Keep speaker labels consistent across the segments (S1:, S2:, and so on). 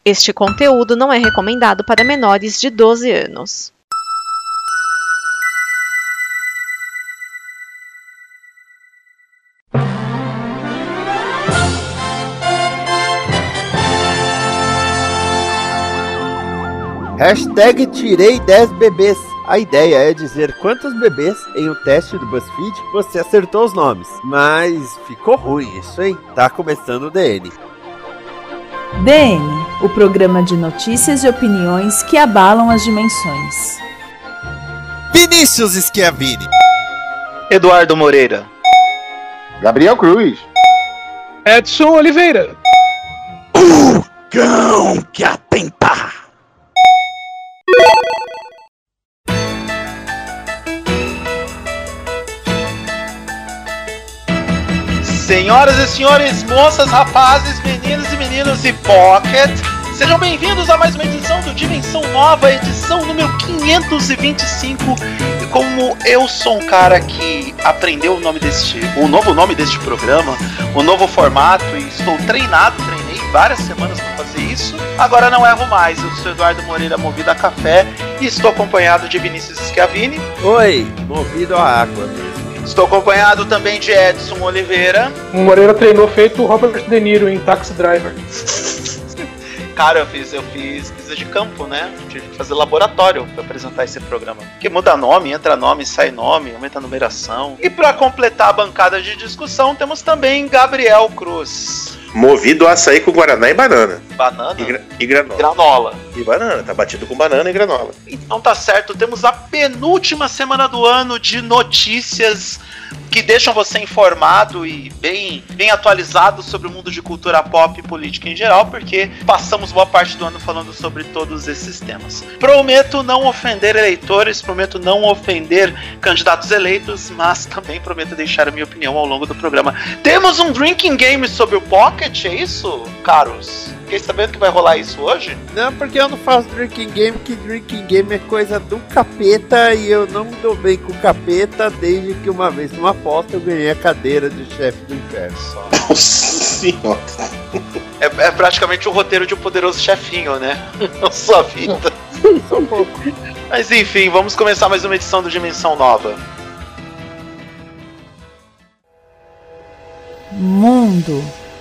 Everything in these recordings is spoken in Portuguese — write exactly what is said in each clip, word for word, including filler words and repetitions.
S1: Este conteúdo não é recomendado para menores de doze anos.
S2: Hashtag tirei dez bebês. A ideia é dizer quantos bebês em um teste do BuzzFeed você acertou os nomes. Mas ficou ruim isso, hein? Tá começando o D N.
S3: D N, o programa de notícias e opiniões que abalam as dimensões.
S4: Vinícius Schiavini.
S5: Eduardo Moreira.
S6: Gabriel Cruz.
S7: Edson Oliveira.
S8: O cão que atenta.
S5: Senhoras e senhores, moças, rapazes, meninos e meninos e Pocket, sejam bem-vindos a mais uma edição do Dimensão Nova, edição número quinhentos e vinte e cinco. E como eu sou um cara que aprendeu o nome deste, o novo nome deste programa, o novo formato, e estou treinado, treinei várias semanas para fazer isso, agora não erro mais. Eu sou Eduardo Moreira, movido a café, e estou acompanhado de Vinícius Schiavini.
S2: Oi, movido a água mesmo.
S5: Estou acompanhado também de Edson Oliveira.
S7: O Moreira treinou feito o Robert De Niro em Taxi Driver.
S5: Cara, eu fiz, eu fiz pesquisa de campo, né? Tive que fazer laboratório para apresentar esse programa. Porque muda nome, entra nome, sai nome, aumenta a numeração. E para completar a bancada de discussão, temos também Gabriel Cruz.
S6: Movido a açaí com guaraná e banana.
S5: Banana?
S6: E, gra- e granola.
S5: Granola.
S6: E banana, tá batido com banana e granola.
S5: Então tá certo, temos a penúltima semana do ano de notícias que deixam você informado e bem, bem atualizado sobre o mundo de cultura pop e política em geral, porque passamos boa parte do ano falando sobre todos esses temas. Prometo não ofender eleitores, prometo não ofender candidatos eleitos, mas também prometo deixar a minha opinião ao longo do programa. Temos um drinking game sobre o Pocket, é isso, caros? Fiquei sabendo que vai rolar isso hoje?
S2: Não, porque eu não faço drinking game, que drinking game é coisa do capeta e eu não me dou bem com o capeta desde que uma vez numa aposta eu ganhei a cadeira de chefe do inferno.
S6: Nossa senhora.
S5: É, é praticamente o roteiro de um poderoso chefinho, né? Sua vida.
S2: Só um pouco.
S5: Mas enfim, vamos começar mais uma edição do Dimensão Nova.
S3: Mundo.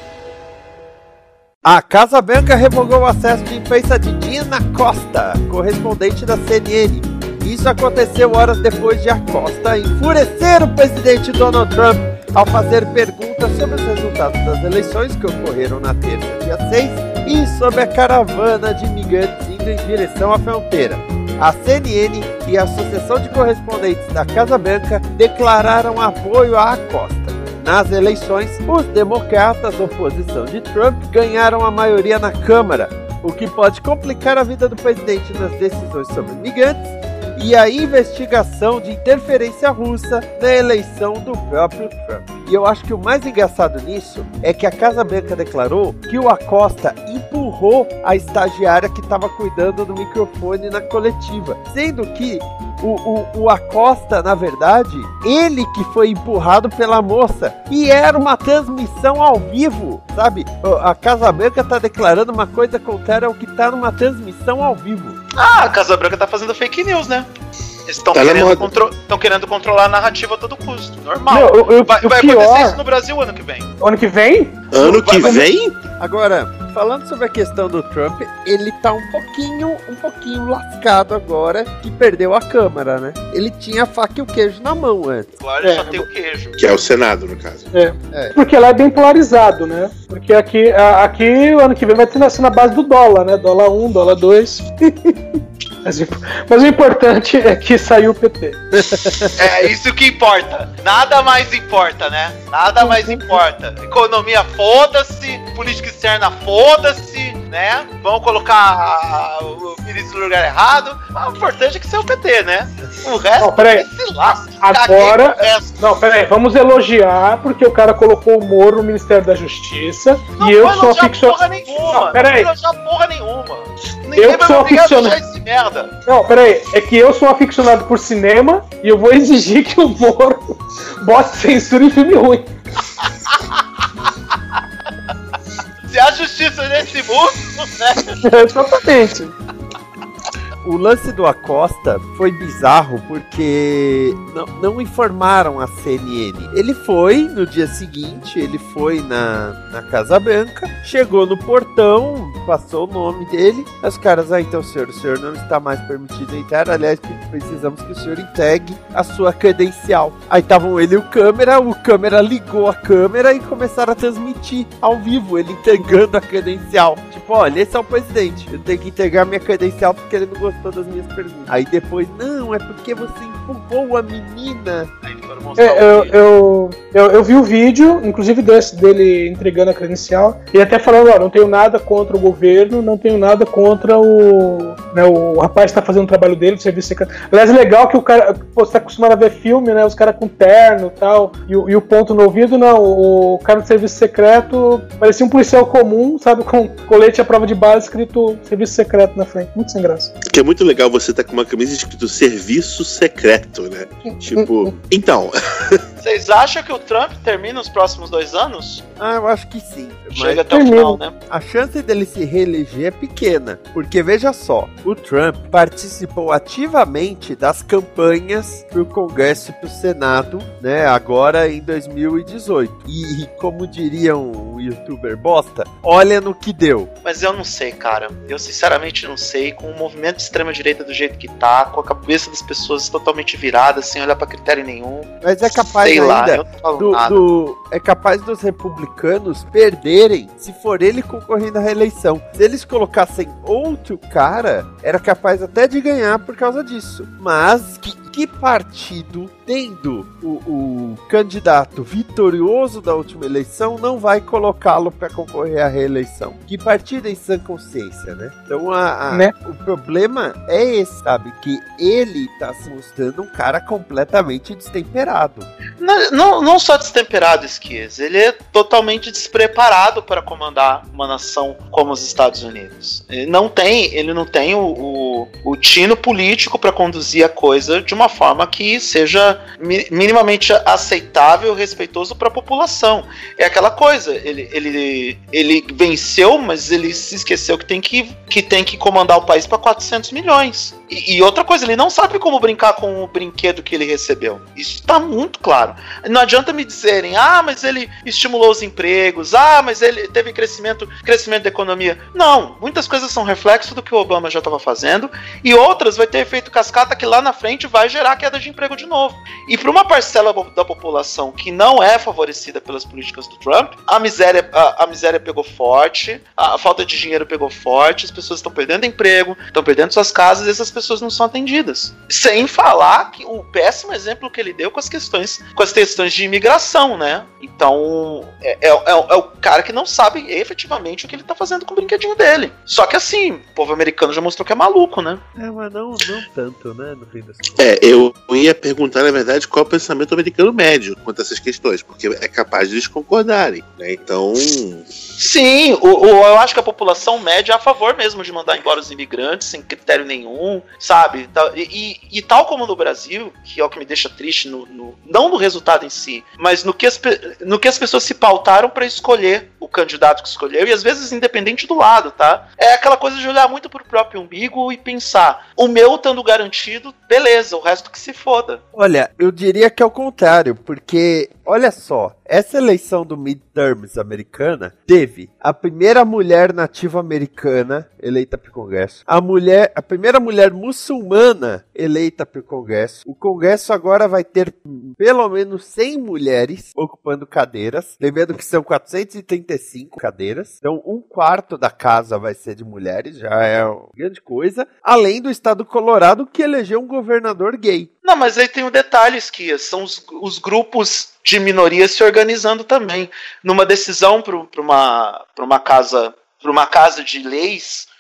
S2: A Casa Branca revogou o acesso de imprensa de Dina Costa, correspondente da C N N. Isso aconteceu horas depois de a Costa enfurecer o presidente Donald Trump ao fazer perguntas sobre os resultados das eleições que ocorreram na terça, dia seis, e sobre a caravana de imigrantes indo em direção à fronteira. A C N N e a Associação de Correspondentes da Casa Branca declararam apoio à Costa. Nas eleições, os democratas, oposição de Trump, ganharam a maioria na Câmara, o que pode complicar a vida do presidente nas decisões sobre imigrantes e a investigação de interferência russa na eleição do próprio Trump. E eu acho que o mais engraçado nisso é que a Casa Branca declarou que o Acosta empurrou a estagiária que estava cuidando do microfone na coletiva, sendo que O, o, o Acosta, na verdade, ele que foi empurrado pela moça. E era uma transmissão ao vivo, sabe? A Casa Branca tá declarando uma coisa contrária ao que tá numa transmissão ao vivo.
S5: Ah, a Casa Branca tá fazendo fake news, né? Eles estão
S6: Tá
S5: querendo, contro- querendo controlar a narrativa a todo custo. Normal.
S7: Não, eu- eu-
S5: vai
S7: o
S5: vai
S7: pior-
S5: acontecer isso no Brasil ano que vem.
S7: Ano que vem?
S6: Ano que
S5: Vai-
S6: vem?
S2: Agora, falando sobre a questão do Trump, ele tá um pouquinho, um pouquinho lascado agora que perdeu a Câmara, né? Ele tinha a faca e o queijo na mão antes.
S5: Agora ele
S7: É,
S5: só tem o queijo.
S6: Que é o Senado, no caso.
S7: É.
S2: É.
S7: Porque lá é bem polarizado, né? Porque aqui, a- aqui o ano que vem vai ter nascer na base do dólar, né? Dólar um, dólar dois. Mas, o- mas o importante é que saiu o P T.
S5: É isso que importa. Nada mais importa, né? Nada mais importa. Economia, foda-se. Política externa, foda-se, né? Vamos colocar a- a- o ministro no lugar errado. Mas o importante é que seja o P T, né? O resto
S7: Não, peraí.
S5: se lasca.
S7: Agora-
S5: Caguei pro resto.
S7: Não, peraí, vamos elogiar, porque o cara colocou o Moro no Ministério da Justiça.
S5: Não
S7: e eu
S5: vai
S7: sou
S5: elogiar
S7: aficionado.
S5: porra nenhuma.
S7: Não, peraí.
S5: Não vai elogiar porra nenhuma. Ninguém
S7: Eu
S5: vai
S7: sou
S5: me obrigar a
S7: aficionado.
S5: elogiar esse merda.
S7: Não, peraí, é que eu sou aficionado por cinema e eu vou exigir que o Moro bote censura em filme ruim.
S5: Se há justiça nesse mundo, né?
S7: Exatamente.
S2: O lance do Acosta foi bizarro porque não, não informaram a C N N. Ele foi no dia seguinte, ele foi na, na Casa Branca, chegou no portão, passou o nome dele. Os caras, ah, então senhor, o senhor não está mais permitido entrar. Aliás, precisamos que o senhor entregue a sua credencial. Aí estavam ele e o câmera, o câmera ligou a câmera e começaram a transmitir ao vivo, ele entregando a credencial. Tipo, olha, esse é o presidente, eu tenho que entregar minha credencial porque ele não gostou das minhas perguntas. Aí depois, não, é porque você empurrou a menina.
S7: É, eu, eu, eu, eu vi o vídeo, inclusive desse dele entregando a credencial, e até falando, ó, não tenho nada contra o governo, não tenho nada contra o, né, o rapaz que tá fazendo o trabalho dele, do serviço secreto. Aliás, é legal que o cara, pô, você tá acostumado a ver filme, né, os caras com terno e tal, e, e o ponto no ouvido, não, o cara do serviço secreto parecia um policial comum, sabe, com colete à prova de bala escrito serviço secreto na frente, muito sem graça.
S6: Que é muito legal você tá com uma camisa escrito serviço secreto, né? Tipo, então...
S5: Vocês acham que o Trump termina os próximos dois anos?
S2: Ah, eu acho que sim.
S5: Chega até o final, né?
S2: A chance dele se reeleger é pequena, porque veja só, o Trump participou ativamente das campanhas pro Congresso e pro Senado, né, agora em dois mil e dezoito. E, como diria um youtuber bosta, olha no que deu.
S5: Mas eu não sei, cara. Eu sinceramente não sei. Com o movimento de extrema-direita do jeito que tá, com a cabeça das pessoas totalmente virada, sem olhar pra critério nenhum.
S2: Mas é capaz
S5: sei
S2: ainda
S5: lá, eu não falo
S2: do,
S5: nada.
S2: do, é capaz dos republicanos perderem se for ele concorrendo à reeleição. Se eles colocassem outro cara, era capaz até de ganhar por causa disso. Mas que, que partido, tendo o, o candidato vitorioso da última eleição, não vai colocá-lo para concorrer à reeleição? Que partido em sã consciência, né? Então a, a,
S7: né?
S2: o problema é esse, sabe? Que ele tá se mostrando um cara completamente destemperado.
S5: Não, não, não só destemperado, Esquias, ele é totalmente despreparado para comandar uma nação como os Estados Unidos. Ele não tem, ele não tem o, o, o tino político para conduzir a coisa de uma forma que seja mi, minimamente aceitável e respeitoso para a população. É aquela coisa, ele, ele, ele venceu, mas ele se esqueceu que tem que, que, tem que comandar o país para quatrocentos milhões. E, e outra coisa, ele não sabe como brincar com o brinquedo que ele recebeu. Isso está muito claro. Não adianta me dizerem, ah, mas ele estimulou os empregos, ah, mas ele teve crescimento, crescimento da economia. Não, muitas coisas são reflexo do que o Obama já estava fazendo, e outras vai ter efeito cascata que lá na frente vai gerar queda de emprego de novo. E para uma parcela da população que não é favorecida pelas políticas do Trump, a miséria, a, a miséria pegou forte, a, a falta de dinheiro pegou forte, as pessoas estão perdendo emprego, estão perdendo suas casas, e essas pessoas não são atendidas. Sem falar que o péssimo exemplo que ele deu com as questões, com as questões de imigração, né? Então, é, é, é, é o cara que não sabe efetivamente o que ele tá fazendo com o brinquedinho dele. Só que assim, o povo americano já mostrou que é maluco, né?
S2: É, mas não, não tanto, né? No fim das contas.
S6: É, eu ia perguntar, na verdade, qual é o pensamento americano médio quanto a essas questões, porque é capaz de eles concordarem, né? Então...
S5: Sim, o, o, eu acho que a população média é a favor mesmo de mandar embora os imigrantes sem critério nenhum, sabe? E, e, e tal como no Brasil, que é o que me deixa triste, no, no, não no resultado em si, mas no que as, no que as pessoas se pautaram para escolher o candidato que escolheu, e às vezes independente do lado, tá? É aquela coisa de olhar muito pro próprio umbigo e pensar, o meu estando garantido, beleza, o resto que se foda.
S2: Olha, eu diria que é o contrário, porque, olha só, essa eleição do midterms americana teve a primeira mulher nativa americana eleita para o Congresso, a, mulher, a primeira mulher muçulmana eleita para o Congresso. O Congresso agora vai ter pelo menos cem mulheres ocupando cadeiras, lembrando que são quatrocentas e trinta e cinco cadeiras, então um quarto da casa vai ser de mulheres, já é uma grande coisa, além do estado do Colorado, que elegeu um governador gay.
S5: Não, mas aí tem um detalhe, Esquias, são os, os grupos de minorias se organizando também. Numa decisão para uma, uma casa... para uma casa de leis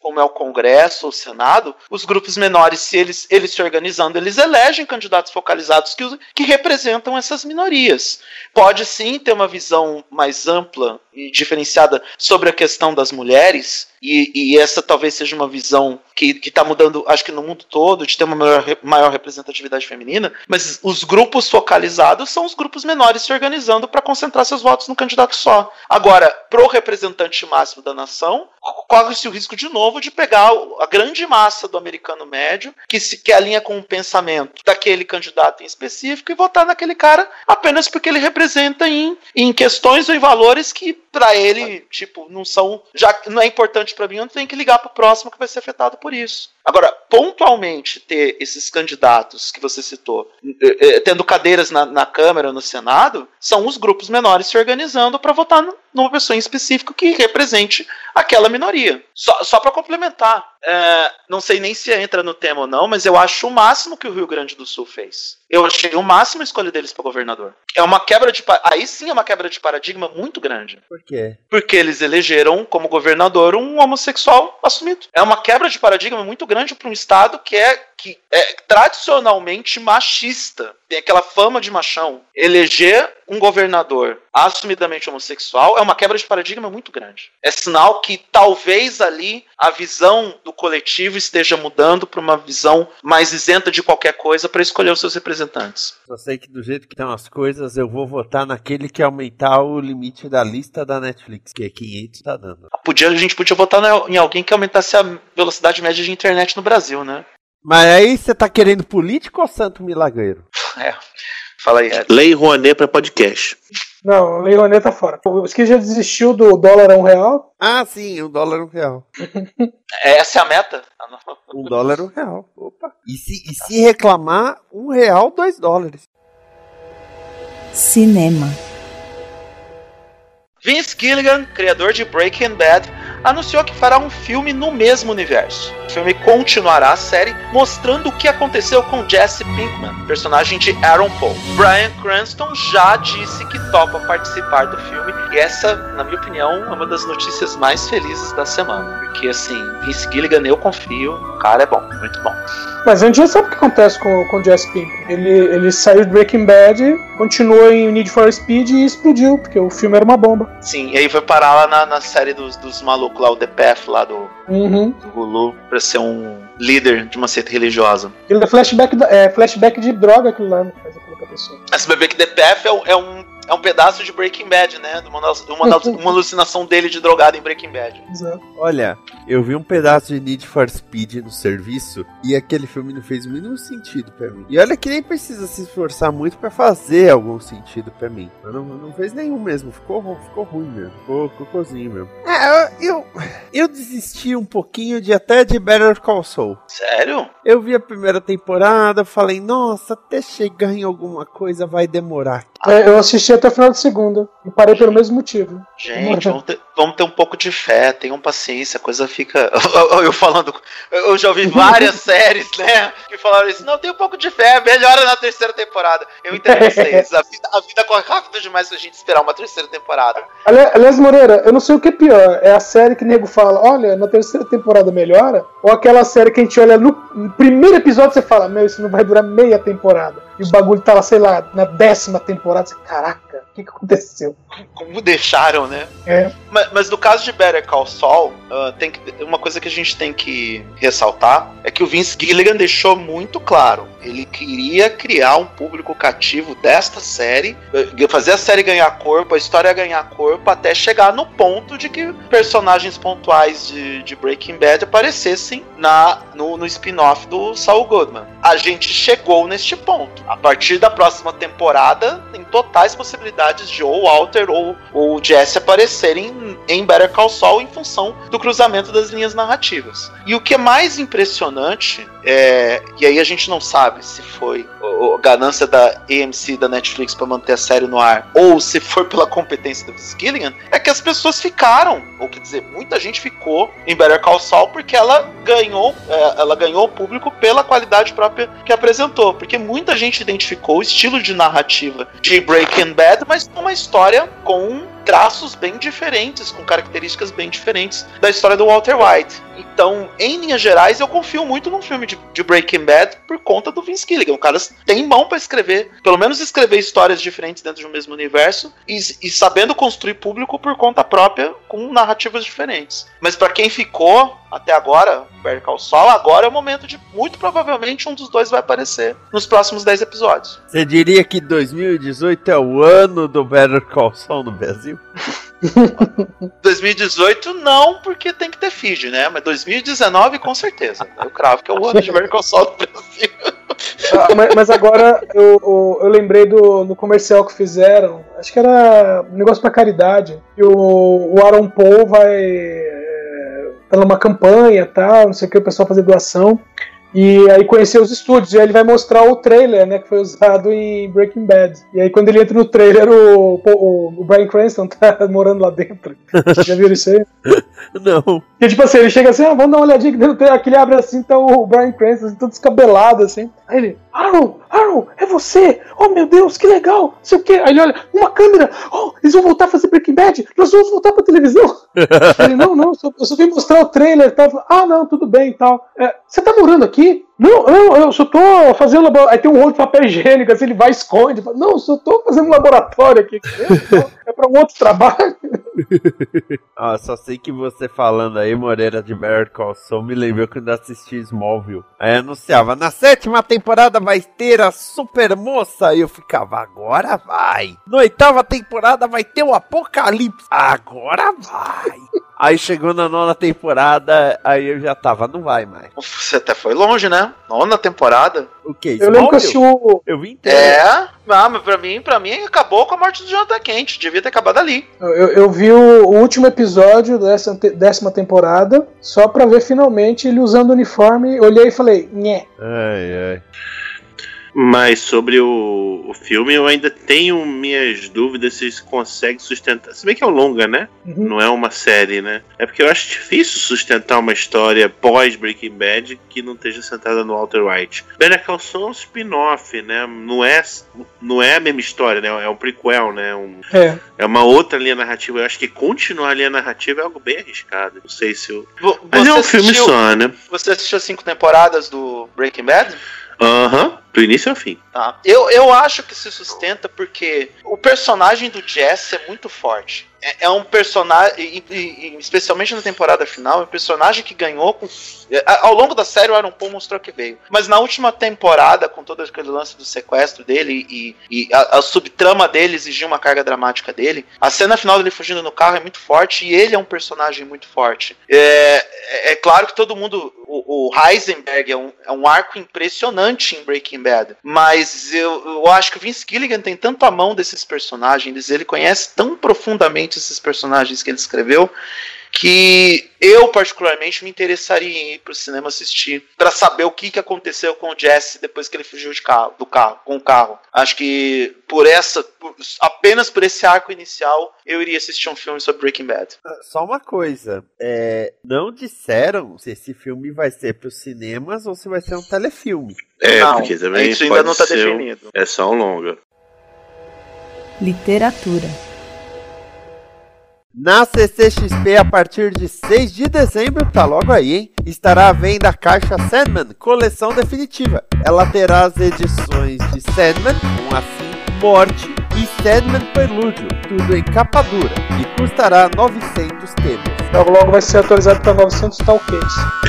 S5: como é o Congresso ou o Senado, os grupos menores, se eles, eles se organizando, eles elegem candidatos focalizados que, que representam essas minorias. Pode sim ter uma visão mais ampla e diferenciada sobre a questão das mulheres, e, e essa talvez seja uma visão que está mudando, acho que no mundo todo, de ter uma maior, maior representatividade feminina, mas os grupos focalizados são os grupos menores se organizando para concentrar seus votos num candidato só. Agora, pro representante máximo da nação, corre-se o risco de novo de pegar a grande massa do americano médio, que se que alinha com o pensamento daquele candidato em específico, e votar naquele cara apenas porque ele representa em, em questões ou em valores que para ele, tipo, não são, já não é importante para mim, eu não tenho que ligar pro próximo que vai ser afetado por isso. Agora, pontualmente ter esses candidatos que você citou, tendo cadeiras na, na Câmara ou no Senado, são os grupos menores se organizando para votar no, numa pessoa em específico que represente aquela minoria. Só, só para complementar, é, não sei nem se entra no tema ou não, mas eu acho o máximo que o Rio Grande do Sul fez. Eu achei o máximo a escolha deles para governador. É uma quebra de, aí sim é uma quebra de paradigma muito grande.
S2: Por quê?
S5: Porque eles elegeram como governador um homossexual assumido. É uma quebra de paradigma muito grande para um estado que é, que é tradicionalmente machista. Tem aquela fama de machão. Eleger um governador assumidamente homossexual é uma quebra de paradigma muito grande. É sinal que talvez ali a visão do coletivo esteja mudando para uma visão mais isenta de qualquer coisa para escolher os seus representantes.
S2: Só sei que do jeito que estão as coisas, eu vou votar naquele que aumentar o limite da lista da Netflix, que é quinhentos, tá dando.
S5: Podia, a gente podia votar em alguém que aumentasse a velocidade média de internet no Brasil, né?
S2: Mas aí você tá querendo político ou santo milagreiro?
S5: É, fala aí, Ed.
S6: Lei Rouanet pra podcast.
S7: Não, Lei Rouanet tá fora. O Ski já desistiu do dólar a um real?
S2: Ah, sim, um dólar um real.
S5: Essa é a meta?
S2: Um dólar um real. Opa. E se, e se reclamar, um real, dois dólares.
S3: Cinema.
S5: Vince Gilligan, criador de Breaking Bad, anunciou que fará um filme no mesmo universo. O filme continuará a série, mostrando o que aconteceu com Jesse Pinkman, personagem de Aaron Paul. Bryan Cranston já disse que topa participar do filme, e essa, na minha opinião, é uma das notícias mais felizes da semana. Porque, assim, Vince Gilligan, eu confio, o cara é bom, muito bom.
S7: Mas a gente já sabe o que acontece com, com o Jesse Pinkman. Ele, ele saiu de Breaking Bad, continuou em Need for Speed e explodiu, porque o filme era uma bomba.
S5: Sim, e aí foi parar lá na, na série dos, dos malucos lá, o The Path, lá do,
S7: uhum.
S5: do Hulu, pra ser um líder de uma seita religiosa.
S7: Aquilo é flashback, é flashback de droga, aquilo lá, não faz aquilo com a pessoa.
S5: Você vai ver que The Path é um, é um, é um pedaço de Breaking Bad, né? De uma, uma, uma alucinação dele de drogado em Breaking Bad.
S7: Exato.
S2: Olha, eu vi um pedaço de Need for Speed no serviço e aquele filme não fez o mínimo sentido pra mim. E olha que nem precisa se esforçar muito pra fazer algum sentido pra mim. Não, não fez nenhum mesmo, ficou, ficou ruim mesmo, ficou cocôzinho mesmo. É, eu, eu, eu desisti um pouquinho de até de Better Call Saul.
S5: Sério?
S2: Eu vi a primeira temporada, falei, nossa, até chegar em alguma coisa vai demorar.
S7: É, eu assisti até o final da segunda e parei pelo mesmo motivo.
S5: Gente, vamos ter, vamos ter um pouco de fé, tenham paciência, a coisa fica... Eu, eu falando... Eu já ouvi várias séries, né, que falaram isso, não, tem um pouco de fé, melhora na terceira temporada. Eu entendo vocês, a vida, a vida corre rápido demais pra gente esperar uma terceira temporada.
S7: Aliás, Moreira, eu não sei o que é pior, é a série que o nego fala, olha, na terceira temporada melhora, ou aquela série que a gente olha no, no primeiro episódio e você fala, meu, isso não vai durar meia temporada. E o bagulho tá lá, sei lá, na décima temporada, você, caraca, o que, que aconteceu?
S5: Como deixaram, né?
S7: É.
S5: Mas, mas no caso de Better Call Saul, uh, tem que, uma coisa que a gente tem que ressaltar é que o Vince Gilligan deixou muito claro. Ele queria criar um público cativo desta série, fazer a série ganhar corpo, a história ganhar corpo, até chegar no ponto de que personagens pontuais de, de Breaking Bad aparecessem na, no, no spin-off do Saul Goodman. A gente chegou neste ponto. A partir da próxima temporada, tem totais possibilidades de ou Walter ou o Jesse aparecerem em Better Call Saul em função do cruzamento das linhas narrativas. E o que é mais impressionante, é, e aí a gente não sabe se foi a ganância da A M C, da Netflix, para manter a série no ar, ou se foi pela competência do Vince Gilligan, é que as pessoas ficaram, ou quer dizer, muita gente ficou em Better Call Saul porque ela ganhou, é, ela ganhou o público pela qualidade própria que apresentou, porque muita gente identificou o estilo de narrativa de Breaking Bad, mas uma história com traços bem diferentes, com características bem diferentes da história do Walter White. Então, em linhas gerais, eu confio muito num filme de, de Breaking Bad por conta do Vince Gilligan. O cara tem mão pra escrever, pelo menos escrever histórias diferentes dentro de um mesmo universo e, e sabendo construir público por conta própria com narrativas diferentes. Mas pra quem ficou até agora, Better Call Saul, agora é o momento de, muito provavelmente, um dos dois vai aparecer nos próximos dez episódios.
S2: Você diria que dois mil e dezoito é o ano do Better Call Saul no Brasil?
S5: dois mil e dezoito não, porque tem que ter feed, né? Mas dois mil e dezenove com certeza. Eu cravo que é o ano de Better Call Saul no Brasil.
S7: Ah, mas, mas agora eu, eu, eu lembrei do, do comercial que fizeram. Acho que era um negócio pra caridade. E o, o Aaron Paul vai tá numa campanha e tal, não sei o que, o pessoal fazer doação. E aí conhecer os estúdios, e aí ele vai mostrar o trailer, né, que foi usado em Breaking Bad. E aí quando ele entra no trailer, o, o, o Bryan Cranston tá morando lá dentro. Já viram isso aí?
S2: Não.
S7: E tipo assim, ele chega assim, ah, vamos dar uma olhadinha aqui dentro do trailer, aqui ele abre assim, tá o Bryan Cranston, assim, todo descabelado, assim. Aí ele, Aaron, Aaron, é você? Oh meu Deus, que legal, não sei o que. Aí ele olha, uma câmera, oh, eles vão voltar a fazer Breaking Bad, nós vamos voltar pra televisão. Ele, não, não, eu só vim mostrar o trailer e tal. Ah, não, tudo bem e tal. É, você tá morando aqui? Não, não, eu só tô fazendo laboratório. Aí tem um rolo de papel higiênico, assim, ele vai e esconde. Fala, não, eu só tô fazendo um laboratório aqui. É pra um outro trabalho.
S2: Ah, só sei que você falando aí, Moreira, de Better Call Saul, me lembrou quando eu assisti Smallville. Aí anunciava, na sétima temporada vai ter a super moça. Aí eu ficava, agora vai. Na oitava temporada vai ter o apocalipse. Agora vai. Aí chegou na nona temporada, aí eu já tava, não vai mais.
S5: Você até foi longe, né? Nona temporada.
S2: O que?
S7: Eu lembro que eu assisti o...
S2: Eu vi inteiro.
S5: É, ah, mas pra mim, pra mim acabou com a morte do Jonathan Kent. Devia ter acabado ali.
S7: Eu, eu vi o, o último episódio dessa te, décima temporada, só pra ver finalmente ele usando o uniforme. Olhei e falei, nhé.
S2: Ai, ai.
S6: Mas sobre o, o filme eu ainda tenho minhas dúvidas se isso consegue sustentar. Se bem que é um longa, né? Uhum. Não é uma série, né? É porque eu acho difícil sustentar uma história pós Breaking Bad que não esteja centrada no Walter White. Better Call Saul é um spin-off, né? Não é, não é a mesma história, né? É um prequel, né? Um, é. é uma outra linha narrativa. Eu acho que continuar a linha narrativa é algo bem arriscado. Não sei se eu... Mas
S5: você
S6: é um filme
S5: assistiu,
S6: só, né?
S5: Você assistiu as cinco temporadas do Breaking Bad?
S6: Aham, uhum, do início ao fim.
S5: Tá. Eu, eu acho que se sustenta porque o personagem do Jesse é muito forte. É, é um personagem, e, e, especialmente na temporada final, é um personagem que ganhou com, ao longo da série o Aaron Paul mostrou que veio. Mas na última temporada, com todo aquele lance do sequestro dele e, e a, a subtrama dele exigiu uma carga dramática dele, a cena final dele fugindo no carro é muito forte e ele é um personagem muito forte. É, é, é claro que todo mundo... O, o Heisenberg é um, é um arco impressionante em Breaking Bad, mas eu, eu acho que o Vince Gilligan tem tanto a mão desses personagens, ele conhece tão profundamente esses personagens que ele escreveu, que eu particularmente me interessaria em ir pro cinema assistir para saber o que, que aconteceu com o Jesse depois que ele fugiu de carro, do carro, com o carro. Acho que por essa, por, apenas por esse arco inicial, eu iria assistir um filme sobre Breaking Bad.
S2: Só uma coisa, é, não disseram se esse filme vai ser pros cinemas ou se vai ser um telefilme.
S6: É,
S5: não,
S6: porque também
S5: isso ainda não tá definido.
S6: É só um longa.
S3: Literatura.
S2: Na C C X P, a partir de seis de dezembro, tá logo aí, hein? Estará à venda a caixa Sandman, coleção definitiva. Ela terá as edições de Sandman, um assim, Morte e Sandman Prelúdio, tudo em capa dura, e custará novecentos temas.
S7: Logo logo vai ser atualizado para novecentos talcase.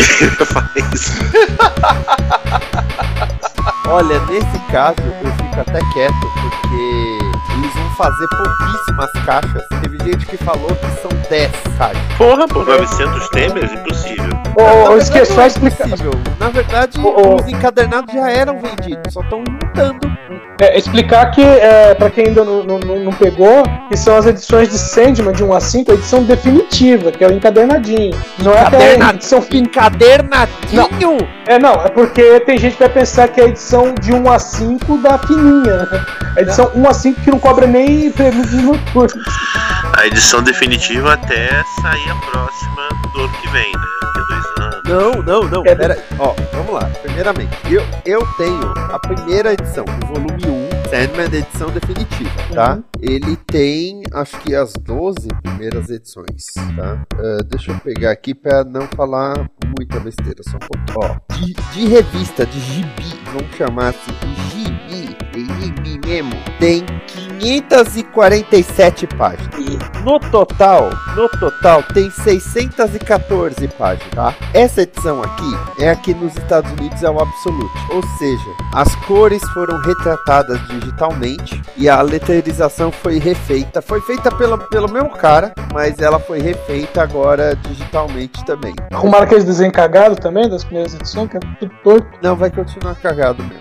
S2: Olha, nesse caso eu fico até quieto, porque eles vão fazer pouquíssimas caixas. Teve gente que falou que são dez caixas.
S6: Porra, por novecentos temas? Impossível.
S7: Oh, eu esqueci só explicar.
S2: Na verdade, oh, os encadernados já eram vendidos, só estão juntando.
S7: É, explicar que, é, pra quem ainda não, não, não pegou, que são as edições de Sandman de um a cinco, a edição definitiva, que é o encadernadinho. Não é aquela edição fin...
S2: Encadernadinho?
S7: Não. É, não, é porque tem gente que vai pensar que é a edição de um a cinco da fininha. A edição não. um a cinco que não cobra nem prelúdios noturnos.
S6: A edição definitiva até sair a próxima do ano que vem, né? Daqui a dois anos.
S2: Não, não, não. É, pera, ó, vamos lá. Primeiramente, eu, eu tenho a primeira edição, o volume um, Sandman edição definitiva, tá? Uhum. Ele tem, acho que as doze primeiras edições, tá? Uh, deixa eu pegar aqui pra não falar muita besteira, só um pouquinho. Ó, de, de revista, de gibi, vamos chamar assim, de gibi, de gibi mesmo, tem quinhentas e quarenta e sete páginas. No total, no total tem seiscentas e quatorze páginas, tá? Essa edição aqui é aqui nos Estados Unidos é o Absolute, ou seja, as cores foram retratadas digitalmente e a leterização foi refeita, foi feita pelo, pelo mesmo cara, mas ela foi refeita agora digitalmente também.
S7: Arrumaram aqueles desenhos cagados também das primeiras edições, que é tudo torto?
S2: Não, vai continuar cagado mesmo.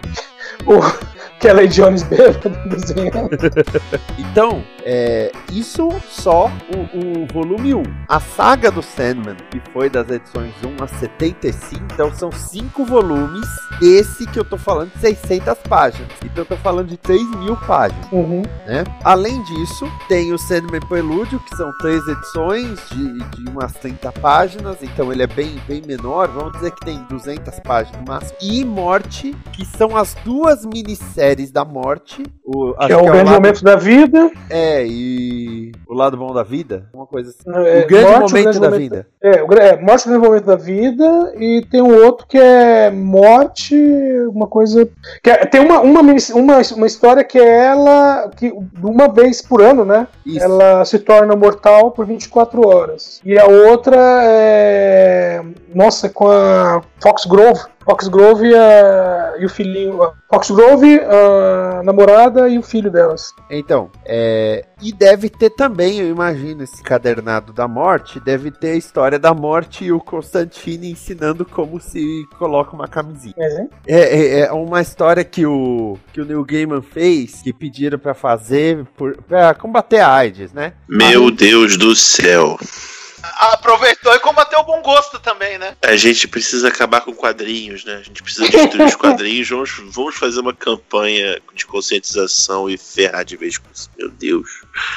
S7: O Kelly Jones bêbado desenhando.
S2: Então, é, isso só o, o volume um. A saga do Sandman, que foi das edições um a setenta e cinco, então são cinco volumes. Esse que eu tô falando de seiscentas páginas. Então eu tô falando de três mil páginas.
S7: Uhum.
S2: Né? Além disso, tem o Sandman Prelúdio, que são três edições de, de umas trinta páginas. Então ele é bem, bem menor. Vamos dizer que tem duzentas páginas no máximo. E Morte, que são as duas minisséries da Morte, o,
S7: que é o que grande é o lado, momento da vida.
S2: É, e o lado bom da vida, uma coisa assim.
S7: É,
S2: o grande
S7: morte,
S2: momento
S7: o grande
S2: da
S7: momento,
S2: vida.
S7: É, o é, Morte, o grande momento da vida, e tem um outro que é Morte, uma coisa... Que é, tem uma, uma, uma, uma história que é ela, que uma vez por ano, né? Isso. Ela se torna mortal por vinte e quatro horas. E a outra é... Nossa, com a Foxgrove. Foxgrove e, a, e o filhinho. Foxgrove, a namorada e o filho delas.
S2: Então, é, e deve ter também, eu imagino, esse Encadernado da Morte, deve ter a história da Morte e o Constantine ensinando como se coloca uma camisinha.
S7: É,
S2: é, é, é uma história que o, que o Neil Gaiman fez, que pediram pra fazer por, pra combater a AIDS, né?
S6: Meu Aí, Deus do céu!
S5: Aproveitou e combateu o bom gosto também, né?
S6: A gente precisa acabar com quadrinhos, né? A gente precisa destruir os quadrinhos. Vamos, vamos fazer uma campanha de conscientização e ferrar de vez com isso. Meu Deus.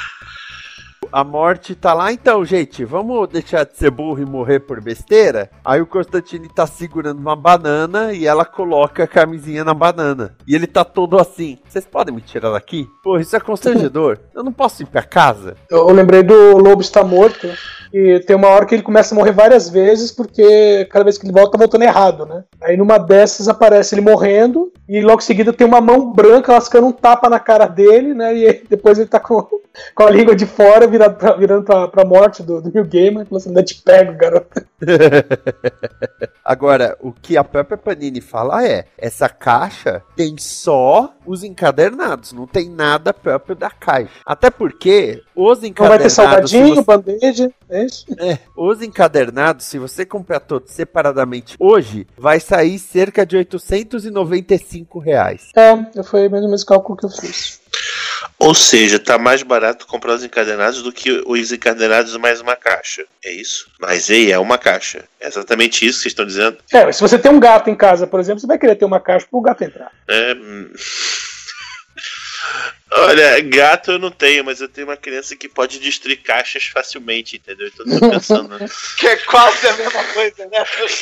S2: A Morte tá lá, então, gente, vamos deixar de ser burro e morrer por besteira? Aí o Constantine tá segurando uma banana e ela coloca a camisinha na banana. E ele tá todo assim, vocês podem me tirar daqui? Pô, isso é constrangedor. Eu não posso ir pra casa?
S7: Eu lembrei do Lobo Está Morto. E tem uma hora que ele começa a morrer várias vezes, porque cada vez que ele volta, tá voltando errado, né? Aí numa dessas aparece ele morrendo, e logo em seguida tem uma mão branca lascando um tapa na cara dele, né? E aí, depois ele tá com, com a língua de fora, virado pra, virando pra, pra morte do, do Neil Gaiman, falando assim, ainda te pego, garoto.
S2: Agora, o que a própria Panini fala é, essa caixa tem só os encadernados, não tem nada próprio da caixa. Até porque os encadernados... Não vai ter
S7: salgadinho,
S2: você...
S7: band-aid, é isso?
S2: É, os encadernados, se você comprar todos separadamente hoje, vai sair cerca de oitocentos e noventa e cinco reais.
S7: É, foi mais ou menos o cálculo que eu fiz.
S6: Ou seja, tá mais barato comprar os encadernados do que os encadernados mais uma caixa. É isso? Mas ei, é uma caixa. É exatamente isso que vocês estão dizendo?
S7: É, mas se você tem um gato em casa, por exemplo, você vai querer ter uma caixa pro gato entrar.
S6: É... Olha, gato eu não tenho, mas eu tenho uma criança que pode destruir caixas facilmente, entendeu? Então eu tô pensando...
S5: que é quase a mesma coisa, né?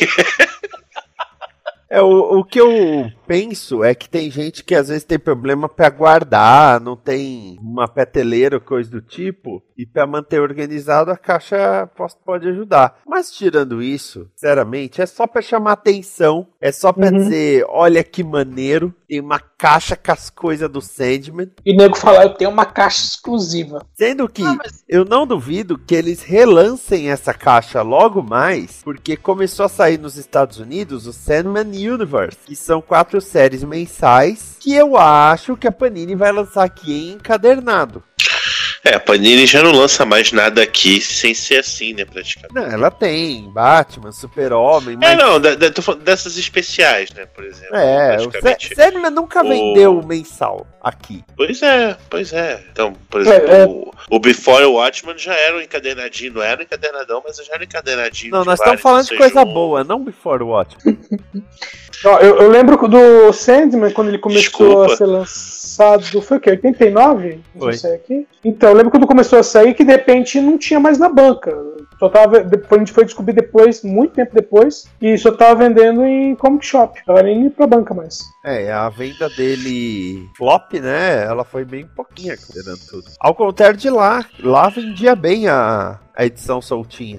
S2: É, o, o que eu penso é que tem gente que às vezes tem problema pra guardar, não tem uma prateleira ou coisa do tipo, e pra manter organizado a caixa pode ajudar. Mas tirando isso, sinceramente, é só pra chamar atenção, é só pra uhum. dizer, olha que maneiro, tem uma caixa com as coisas do Sandman.
S7: E nego falar, eu tenho uma caixa exclusiva.
S2: Sendo que ah, mas... eu não duvido que eles relancem essa caixa logo mais, porque começou a sair nos Estados Unidos o Sandman Universe, que são quatro séries mensais que eu acho que a Panini vai lançar aqui em encadernado.
S6: É, a Panini já não lança mais nada aqui sem ser assim, né, praticamente.
S2: Não, ela tem Batman, Super-Homem... Mas...
S6: É, não, da, da, tô falando dessas especiais, né, por exemplo.
S2: É, o Sandman nunca o... vendeu mensal aqui.
S6: Pois é, pois é. Então, por exemplo, é, é... O, o Before Watchmen já era um encadernadinho, não era um encadernadão, mas já era um encadernadinho.
S2: Não, nós estamos falando de coisa um... boa, não Before Watchmen.
S7: Não, eu, eu lembro do Sandman, quando ele começou Desculpa. a ser lançado, foi o quê? oitenta e nove? Não
S2: foi.
S7: sei aqui. Então, eu lembro quando começou a sair que de repente não tinha mais na banca. Só tava, depois, a gente foi descobrir depois, muito tempo depois, e só tava vendendo em comic shop. Tava nem indo pra banca mais.
S2: É, a venda dele flop, né? Ela foi bem pouquinha considerando tudo. Ao contrário de lá, lá vendia bem a, a edição soltinha.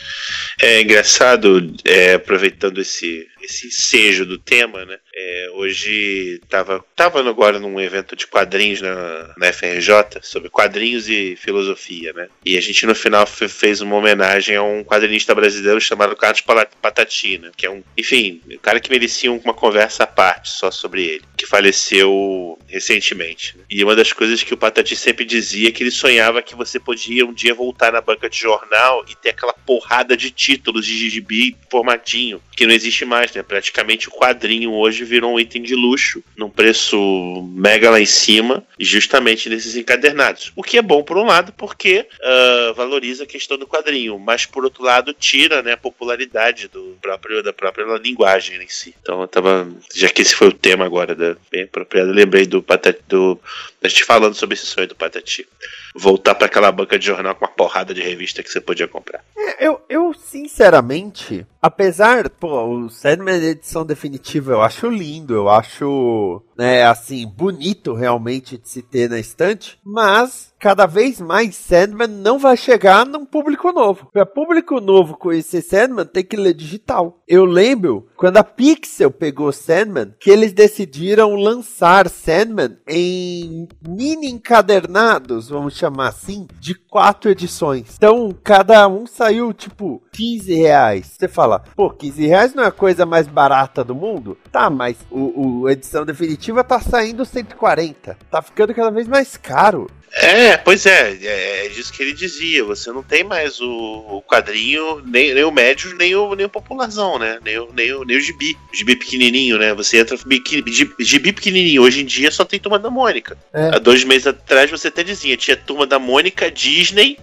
S6: É engraçado, é, aproveitando esse, esse ensejo do tema, né? É, hoje tava, tava agora num evento de quadrinhos na, na F R J sobre quadrinhos e filosofia, né? E a gente no final fez uma homenagem a um quadrinista brasileiro chamado Carlos Patatina, que é um, enfim, um cara que merecia uma conversa à parte só sobre ele, que faleceu recentemente. Né? E uma das coisas que o Patati sempre dizia é que ele sonhava que você podia um dia voltar na banca de jornal e ter aquela porrada de títulos de gibi formatinho, que não existe mais, né? Praticamente o quadrinho hoje virou um item de luxo, num preço mega lá em cima, justamente nesses encadernados. O que é bom por um lado, porque uh, valoriza a questão do quadrinho, mas por outro lado tira, né, a popularidade do próprio, da própria linguagem em si. Então eu tava, já que esse foi o tema agora, da, bem apropriado, eu lembrei do Patati, do, a gente falando sobre esse sonho do Patati. Voltar para aquela banca de jornal com uma porrada de revista que você podia comprar.
S2: É, eu, eu, sinceramente, apesar, pô, o Sandman edição definitiva eu acho lindo, eu acho, né, assim, bonito realmente de se ter na estante, mas cada vez mais Sandman não vai chegar num público novo. Para público novo conhecer Sandman, tem que ler digital. Eu lembro, quando a Pixel pegou Sandman, que eles decidiram lançar Sandman em mini encadernados, vamos chamar assim, de quatro edições. Então, cada um saiu, tipo, quinze reais. Você fala, pô, quinze reais não é a coisa mais barata do mundo? Tá, mas o, o a edição definitiva tá saindo cento e quarenta. Tá ficando cada vez mais caro.
S6: É, pois é, é, é disso que ele dizia. Você não tem mais o, o quadrinho, nem, nem o médio, nem o, nem o popularzão, né? Nem o, nem o, nem o gibi. O gibi pequenininho, né? Você entra gibi, gibi pequenininho. Hoje em dia só tem Turma da Mônica. É. Há dois meses atrás você até dizia, tinha Turma da Mônica, Disney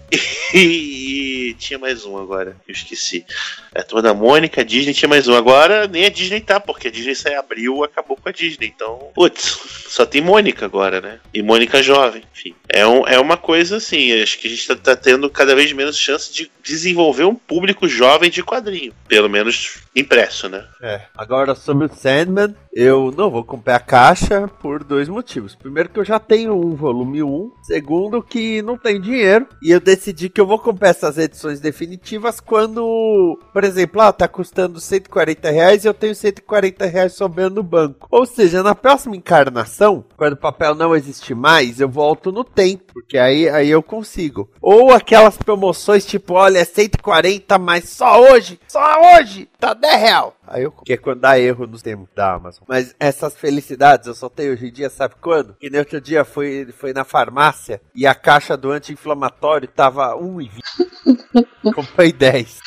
S6: e, e tinha mais um agora, eu esqueci. A Turma da Mônica, Disney, tinha mais um. Agora nem a Disney tá, porque a Disney saiu abril, acabou com a Disney. Então, putz, só tem Mônica agora, né? E Mônica jovem, enfim. É, um, é uma coisa assim, acho que a gente tá, tá tendo cada vez menos chance de desenvolver um público jovem de quadrinho. Pelo menos impresso, né?
S2: É. Agora, sobre o Sandman, eu não vou comprar a caixa por dois motivos. Primeiro, que eu já tenho um volume um. Segundo, que não tem dinheiro. E eu decidi que eu vou comprar essas edições definitivas quando, por exemplo, ah, tá custando cento e quarenta reais e eu tenho cento e quarenta reais sobrando no banco. Ou seja, na próxima encarnação, quando o papel não existir mais, eu volto no tempo, porque aí, aí eu consigo. Ou aquelas promoções tipo, olha, é cento e quarenta, mas só hoje, só hoje, tá dez reais. Aí eu, que é quando dá erro nos termos da Amazon. Mas essas felicidades eu só tenho hoje em dia, sabe quando? Que no outro dia foi, foi na farmácia e a caixa do anti-inflamatório tava um reais e vinte. Comprei dez.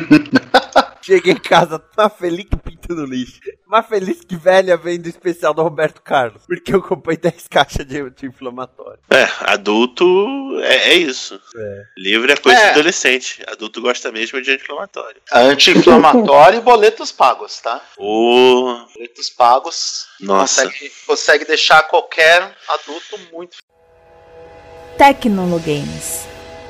S2: Cheguei em casa, tá feliz que pinto no lixo. Mais feliz que velha vendo o especial do Roberto Carlos. Porque eu comprei dez caixas de anti-inflamatório.
S6: É, adulto é, é isso. É. Livre é coisa é. de adolescente. Adulto gosta mesmo de anti-inflamatório.
S5: Anti-inflamatório e boletos pagos, tá?
S6: Oh.
S5: Boletos pagos.
S6: Nossa.
S5: Consegue, consegue deixar qualquer adulto muito...
S3: Tecnologames.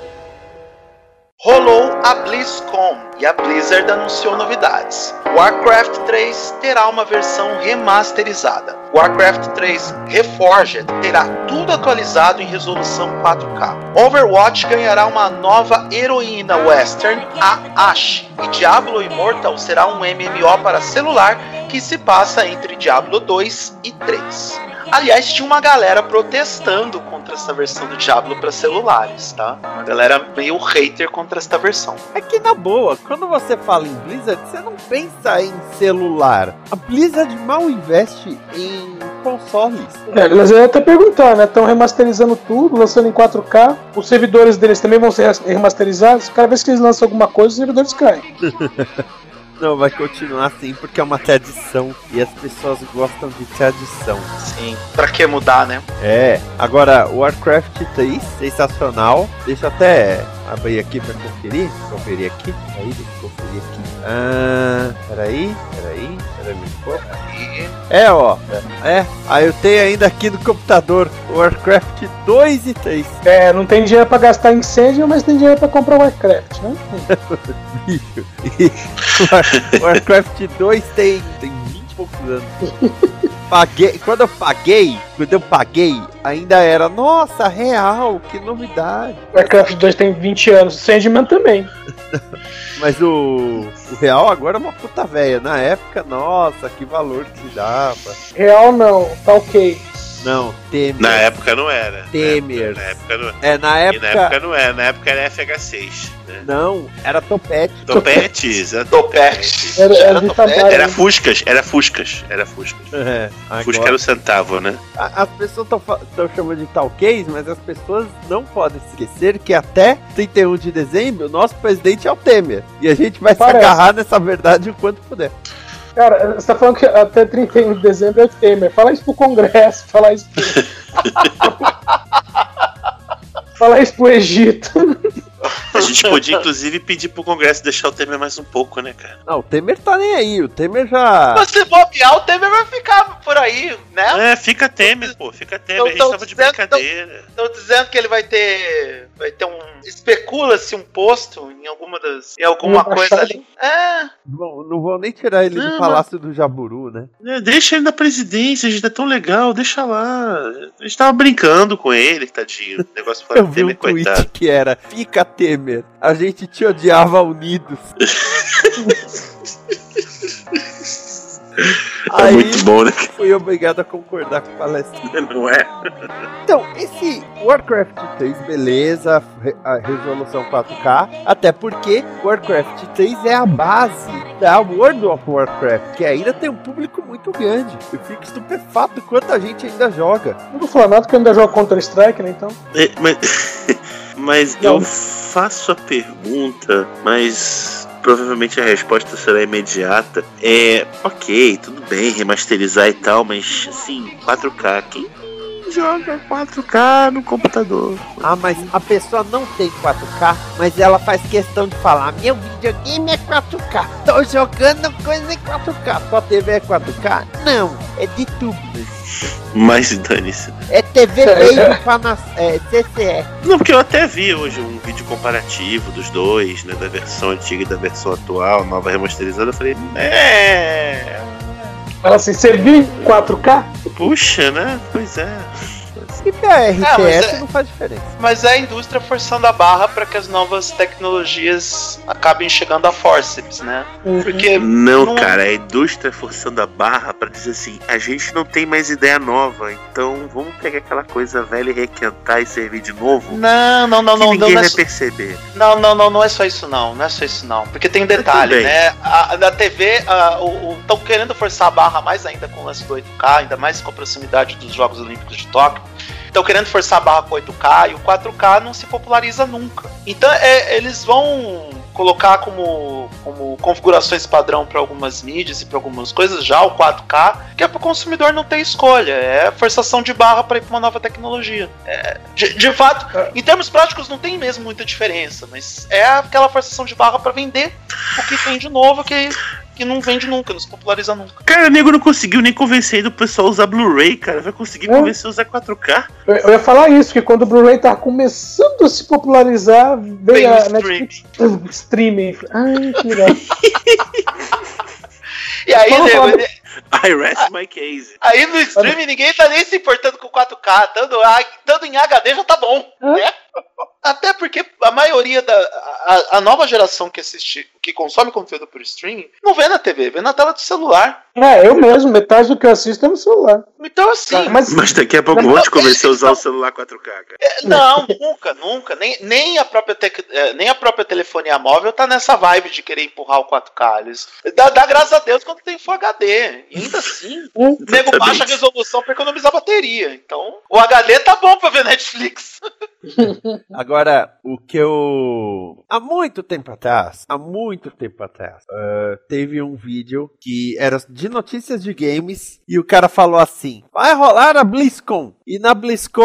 S5: Rolou a BlizzCon e a Blizzard anunciou novidades. Warcraft três terá uma versão remasterizada. Warcraft três Reforged terá tudo atualizado em resolução quatro K. Overwatch ganhará uma nova heroína western, a Ashe. E Diablo Immortal será um M M O para celular que se passa entre Diablo dois e três. Aliás, tinha uma galera protestando contra essa versão do Diablo para celulares, tá? Uma galera meio hater contra esta versão.
S2: É que na boa, quando você fala em Blizzard, você não pensa em celular. A Blizzard mal investe em consoles.
S7: É, eles iam até perguntar, né? Estão remasterizando tudo, lançando em quatro K. Os servidores deles também vão ser remasterizados. Cada vez que eles lançam alguma coisa, os servidores caem.
S2: Não, vai continuar assim porque é uma tradição e as pessoas gostam de tradição.
S5: Sim, pra que mudar, né?
S2: É, agora Warcraft três, sensacional. Deixa eu até abrir aqui pra conferir. Conferir aqui, aí, deixa eu conferir aqui. Ah, peraí, peraí, peraí, peraí. É, ó. É. Aí eu tenho ainda aqui no computador Warcraft dois e três.
S7: É, não tem dinheiro pra gastar em incêndio, mas tem dinheiro pra comprar Warcraft, né?
S2: Bicho. E Warcraft dois tem, tem vinte e poucos anos. Paguei, quando eu paguei, quando eu paguei, ainda era, nossa, real, que novidade.
S7: Warcraft dois tem vinte anos, Sandman também.
S2: Mas o, o real agora é uma puta véia. Na época, nossa, que valor que se dava.
S7: Real não, tá ok.
S2: Não, Temer.
S6: Na época não era.
S2: Temer.
S6: Na época não
S2: É, na época...
S6: E na época não era, na época era F H seis. Né?
S2: Não, era Topete.
S6: Topetes, era
S5: Topete.
S7: Era, era,
S5: Era
S7: de
S5: Topete.
S7: trabalho.
S6: Era Fuscas, era Fuscas, era Fuscas.
S2: É,
S6: Fusca
S2: agora...
S6: era o centavo, né?
S2: A- As pessoas estão chamando de talcase, mas as pessoas não podem esquecer que até trinta e um de dezembro, o nosso presidente é o Temer. E a gente vai
S7: Parece.
S2: se agarrar nessa verdade o quanto puder.
S7: Cara, você tá falando que até trinta e um de dezembro é o Temer. Fala isso pro Congresso, fala isso pro... Fala isso pro Egito.
S6: A gente podia, inclusive, pedir pro Congresso deixar o Temer mais um pouco, né, cara?
S2: Não, o Temer tá nem aí, o Temer já...
S5: Mas se bobear, o Temer vai ficar por aí, né?
S6: É, fica Temer, pô, fica Temer. A gente
S5: Tão-
S6: tava de
S5: tão dizendo-
S6: brincadeira.
S5: Estão dizendo que ele vai ter. Vai ter um. Especula-se um posto em alguma das. Em alguma
S7: Uma
S5: coisa
S7: fachada.
S5: ali. É.
S2: Não, não vou nem tirar ele
S6: Não,
S2: do Palácio do Jaburu, né?
S6: É, deixa ele na presidência, a gente é tão legal, deixa lá. A gente tava brincando com ele, tadinho. O negócio foi
S2: Eu vi um
S6: Temer,
S2: tweet
S6: coitado.
S2: que era: fica Temer, a gente te odiava unidos.
S6: É
S2: Aí
S6: muito bom, né?
S2: fui obrigado a concordar com o palestra.
S6: Não é?
S2: Então, esse Warcraft três, beleza, re- a resolução quatro K, até porque Warcraft três é a base da World of Warcraft, que ainda tem um público muito grande. Eu fico estupefato quanta gente ainda joga.
S7: Não vou falar nada que eu ainda jogo Counter-Strike, né, então.
S6: É, mas mas
S7: Não.
S6: eu faço a pergunta, mas provavelmente a resposta será imediata. É, ok, tudo bem, remasterizar e tal, mas assim, quatro K, quem joga quatro K no computador?
S2: Ah, mas a pessoa não tem quatro K, mas ela faz questão de falar: meu videogame é quatro K, tô jogando coisa em quatro K. Sua T V é quatro K? Não, é de tudo.
S6: Mas dane-se.
S2: É T V Baby pra nas, é, C C E.
S6: Não, porque eu até vi hoje um vídeo comparativo dos dois, né, da versão antiga e da versão atual, nova remasterizada. Eu falei, é.
S7: Fala assim, você viu em quatro K?
S6: Puxa, né? Pois é.
S2: E pra R T S
S5: mas é-
S2: não faz diferença.
S5: Mas é a indústria forçando a barra para que as novas tecnologias acabem chegando a forceps, né? Porque.
S6: Não,
S5: Não-
S6: cara, a indústria forçando a barra pra dizer assim, a gente não tem mais ideia nova, então vamos pegar aquela coisa velha e requentar e servir de novo.
S5: Não, não, não,
S6: que
S5: não, não,
S6: ninguém
S5: não, é
S6: vai
S5: só,
S6: perceber.
S5: não, não, não, não é só isso não, não é só isso não, porque tem um detalhe,
S6: bem.
S5: né? A, na T V, estão querendo forçar a barra mais ainda com o lance do oito K, ainda mais com a proximidade dos Jogos Olímpicos de Tóquio. Estão querendo forçar a barra com oito K e o quatro K não se populariza nunca. Então é, eles vão colocar como, como configurações padrão para algumas mídias e para algumas coisas já o quatro K, que é para o consumidor não ter escolha, é forçação de barra para ir para uma nova tecnologia. É, de, de fato, em termos práticos não tem mesmo muita diferença, mas é aquela forçação de barra para vender o que tem de novo, que, que não vende nunca, não se populariza nunca.
S6: Cara, o nego não conseguiu nem convencer do pessoal a usar Blu-ray, cara. Vai conseguir
S7: Hum.
S6: convencer a usar quatro K?
S7: Eu, eu ia falar isso, que quando o Blu-ray tava começando a se popularizar,
S5: Bem
S7: veio
S5: no
S7: a
S5: stream.
S7: Netflix streaming. Ai, que legal.
S5: E aí,
S7: Vamos
S5: nego,
S7: falar-
S6: I rest my case.
S5: aí no streaming ninguém tá nem se importando com quatro K, tanto, tanto em H D já tá bom, né? Até porque a maioria da a, a nova geração que assiste, que consome conteúdo por streaming, não vê na T V, vê na tela do celular.
S7: É, eu mesmo, metade do que eu assisto é no celular.
S5: Então assim,
S7: Mas
S6: Mas daqui a pouco
S7: Não,
S6: vão te
S5: não,
S6: convencer a usar
S5: não.
S6: o celular quatro K, cara.
S5: é, não, nunca, nunca, nem, nem, a própria tec, é, nem a própria telefonia móvel tá nessa vibe de querer empurrar o quatro K. Eles, dá, dá graças a Deus quando tem Full H D. E ainda assim, o nego
S6: Exatamente.
S5: baixa a resolução pra economizar bateria. Então, o H D tá bom pra ver Netflix.
S2: Agora, o que eu... Há muito tempo atrás, há muito tempo atrás, uh, teve um vídeo que era de notícias de games e o cara falou assim: vai rolar a BlizzCon. E na BlizzCon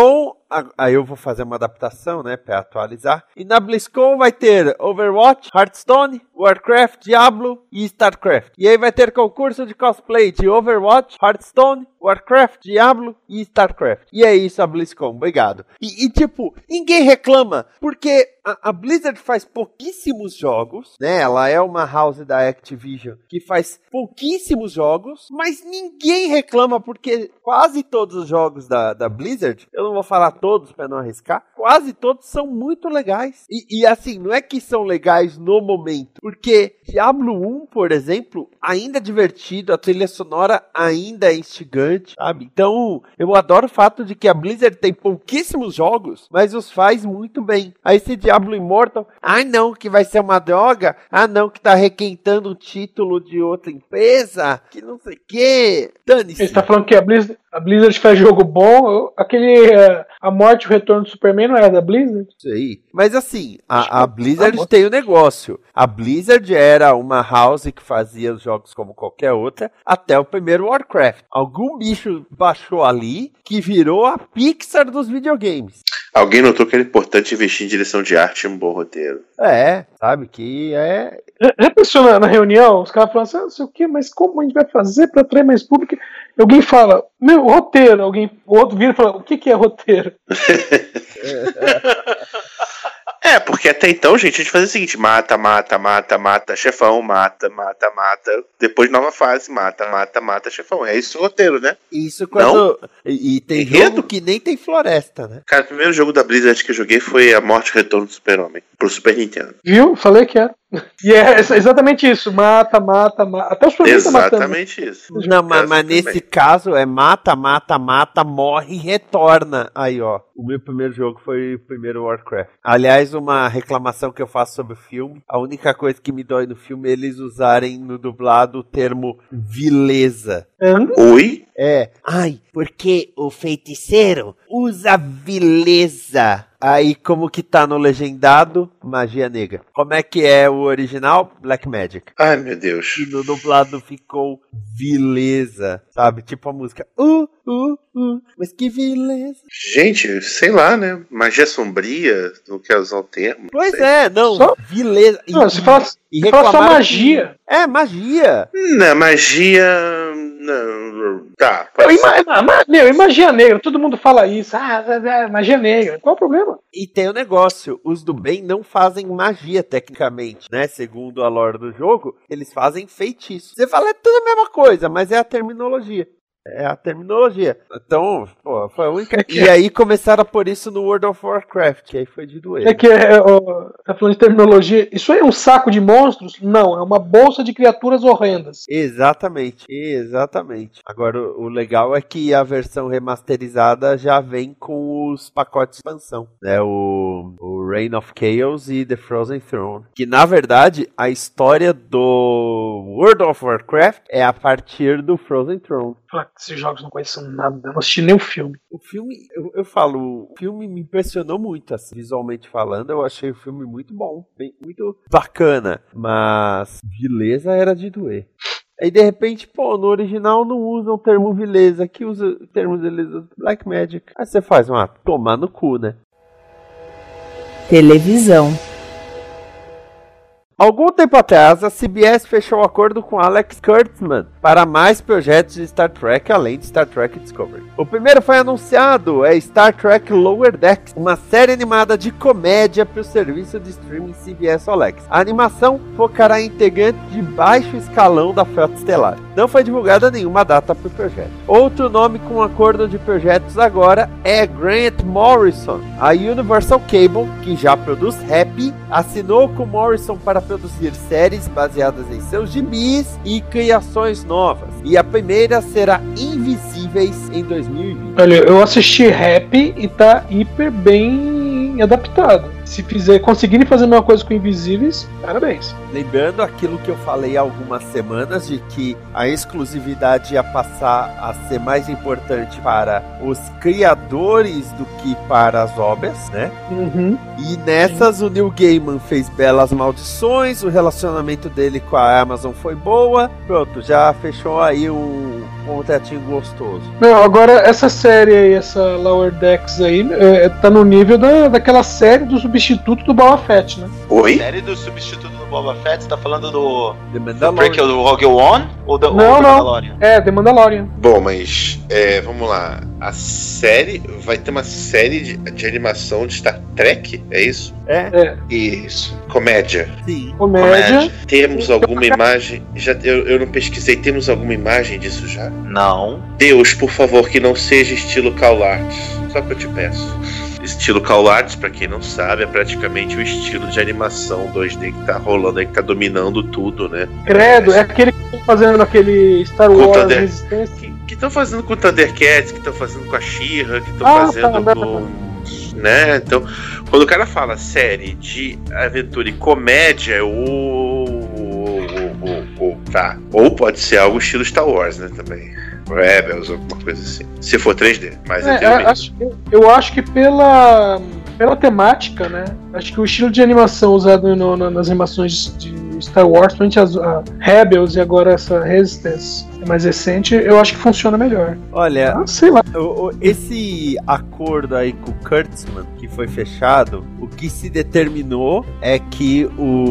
S2: aí eu vou fazer uma adaptação, né, pra atualizar. E na BlizzCon vai ter Overwatch, Hearthstone, Warcraft, Diablo e StarCraft. E aí vai ter concurso de cosplay de Overwatch, Hearthstone, Warcraft, Diablo e StarCraft. E é isso a BlizzCon, obrigado. E, e tipo, ninguém reclama, porque a, a Blizzard faz pouquíssimos jogos, né? Ela é uma house da Activision que faz pouquíssimos jogos, mas ninguém reclama porque quase todos os jogos da, da Blizzard, eu não vou falar todos para não arriscar, quase todos são muito legais. E, e assim, não é que são legais no momento, porque Diablo um, por exemplo, ainda é divertido, a trilha sonora ainda é instigante, sabe? Então, eu adoro o fato de que a Blizzard tem pouquíssimos jogos, mas os faz muito bem. Aí esse Diablo Immortal, ah não, que vai ser uma droga, ah não, que tá requentando o título de outra empresa, que não sei o que. Dane-se.
S7: Ele tá falando que a Blizzard, a Blizzard faz jogo bom, aquele uh, A Morte e o Retorno do Superman não é da Blizzard?
S2: Isso aí. Mas assim, a, a Blizzard tem o negócio. A Blizzard era uma house que fazia os jogos como qualquer outra, até o primeiro Warcraft. Algum bicho baixou ali que virou a Pixar dos videogames.
S6: Alguém notou que era importante investir em direção de arte e um bom roteiro.
S2: É, sabe, que é...
S7: Já pensou na, na reunião, os caras falam assim, ah, não sei o que, mas como a gente vai fazer para atrair mais público? E alguém fala, meu, roteiro. Alguém, o outro vira e fala, o que, que é roteiro?
S6: É, porque até então, gente, a gente fazia o seguinte, mata, mata, mata, mata, chefão, mata, mata, mata, depois nova fase, mata, mata, mata, chefão. É isso o roteiro, né?
S2: Isso quando... Não? E, e tem
S6: Enredo?
S2: jogo que nem tem floresta, né?
S6: Cara, o primeiro jogo da Blizzard que eu joguei foi A Morte e o Retorno do Super-Homem, pro Super Nintendo.
S7: Viu? Falei que era. E é exatamente isso, mata, mata, mata. Até o Super tá matando.
S6: Exatamente isso.
S2: Não, mas, mas nesse caso é mata, mata, mata, morre e retorna. Aí, ó, o meu primeiro jogo foi o primeiro Warcraft. Aliás, uma reclamação que eu faço sobre o filme, a única coisa que me dói no filme é eles usarem no dublado o termo vileza.
S6: Oi?
S2: É, ai, porque o feiticeiro usa vileza. Aí, como que tá no legendado? Magia negra. Como é que é o original? Black Magic.
S6: Ai, meu Deus.
S2: E no dublado ficou vileza, sabe? Tipo a música. Uh, uh, uh, mas que vileza.
S6: Gente, sei lá, né? Magia sombria, não quer usar o termo.
S2: Pois é, não. Só... Vileza.
S7: Não,
S2: e,
S7: você fala,
S2: e
S7: você fala só magia.
S2: Que... É, magia.
S6: Não, magia... Não, tá.
S7: Eu, ima... Meu, e magia negra? Todo mundo fala isso. Ah, magia negra. Qual o problema?
S2: E tem o negócio, os do bem não fazem magia tecnicamente, né? Segundo a lore do jogo, eles fazem feitiço. Você fala, é tudo a mesma coisa, mas é a terminologia. É a terminologia. Então, pô, foi a única. É e aí começaram a pôr isso no World of Warcraft, que aí foi de doer.
S7: É que é, ó, tá falando de terminologia. Isso aí é um saco de monstros? Não, é uma bolsa de criaturas horrendas.
S2: Exatamente, exatamente. Agora, o, o legal é que a versão remasterizada já vem com os pacotes de expansão, né? O, o Reign of Chaos e The Frozen Throne. Que, na verdade, a história do World of Warcraft é a partir do Frozen Throne.
S7: Esses jogos não conhecem nada, não assisti nem o filme.
S2: O filme, eu, eu falo, o filme me impressionou muito, assim, visualmente falando, eu achei o filme muito bom, bem, muito bacana, mas vileza era de doer. Aí de repente, pô, no original não usam o termo vileza, aqui usa o termo vileza Black Magic. Aí você faz uma tomar no cu, né?
S3: Televisão.
S2: Algum tempo atrás, a C B S fechou um acordo com Alex Kurtzman para mais projetos de Star Trek, além de Star Trek Discovery. O primeiro foi anunciado, é Star Trek Lower Decks, uma série animada de comédia para o serviço de streaming C B S All Access. A animação focará em integrantes de baixo escalão da Frota Estelar. Não foi divulgada nenhuma data para o projeto. Outro nome com um acordo de projetos agora é Grant Morrison. A Universal Cable, que já produz Happy, assinou com Morrison para produzir séries baseadas em seus gibis e criações novas. E a primeira será Invisíveis em dois mil e vinte.
S7: Olha, eu assisti Happy e tá hiper bem adaptado. Se fizer, conseguirem fazer a mesma coisa com Invisíveis, parabéns.
S2: Lembrando aquilo que eu falei há algumas semanas, de que a exclusividade ia passar a ser mais importante para os criadores do que para as obras, né?
S7: Uhum.
S2: E nessas Sim. o Neil Gaiman fez Belas Maldições, o relacionamento dele com a Amazon foi boa, pronto, já fechou aí um... um contratinho gostoso.
S7: Não, agora essa série aí, essa Lower Decks aí, é, tá no nível da, daquela série do substituto do Boba Fett, né?
S6: Oi?
S5: Série do substituto do Boba Fett, você tá falando do
S2: The
S5: do
S2: Mandalorian.
S5: Prequel do Rogue One ou do,
S7: Não,
S5: ou do
S7: não.
S5: Mandalorian?
S7: É, The Mandalorian.
S6: Bom, mas é, vamos lá. A série vai ter uma série de, de animação de Star Trek? É isso?
S2: É?
S7: É,
S6: Isso. Comédia.
S2: Sim.
S7: comédia.
S6: Temos alguma imagem? Já eu, eu não pesquisei. Temos alguma imagem disso já?
S5: Não.
S6: Deus, por favor, que não seja estilo Call Arts. Só que eu te peço. Estilo Call Arts, pra quem não sabe, é praticamente o estilo de animação dois D que tá rolando aí, que tá dominando tudo, né?
S7: Credo, é aquele que tá fazendo aquele Star
S6: Com
S7: Wars
S6: Thunder-
S7: Resistência.
S6: Que estão fazendo com o Thundercats, que estão fazendo com a She-Ra, que estão
S7: Ah,
S6: fazendo
S7: tá,
S6: com... Né? Então, quando o cara fala série de aventura e comédia, ou... ou, ou, ou tá. Ou pode ser algo estilo Star Wars, né, também. Rebels, alguma coisa assim. Se for três D, mas é,
S7: É,
S6: é
S7: é, acho, eu acho que pela, pela temática, né? Acho que o estilo de animação usado no, no, nas animações de Star Wars, principalmente as a Rebels e agora essa Resistance mais recente, eu acho que funciona melhor.
S2: Olha,
S7: Ah, sei lá.
S2: o- o- esse acordo aí com o Kurtzman que foi fechado, o que se determinou é que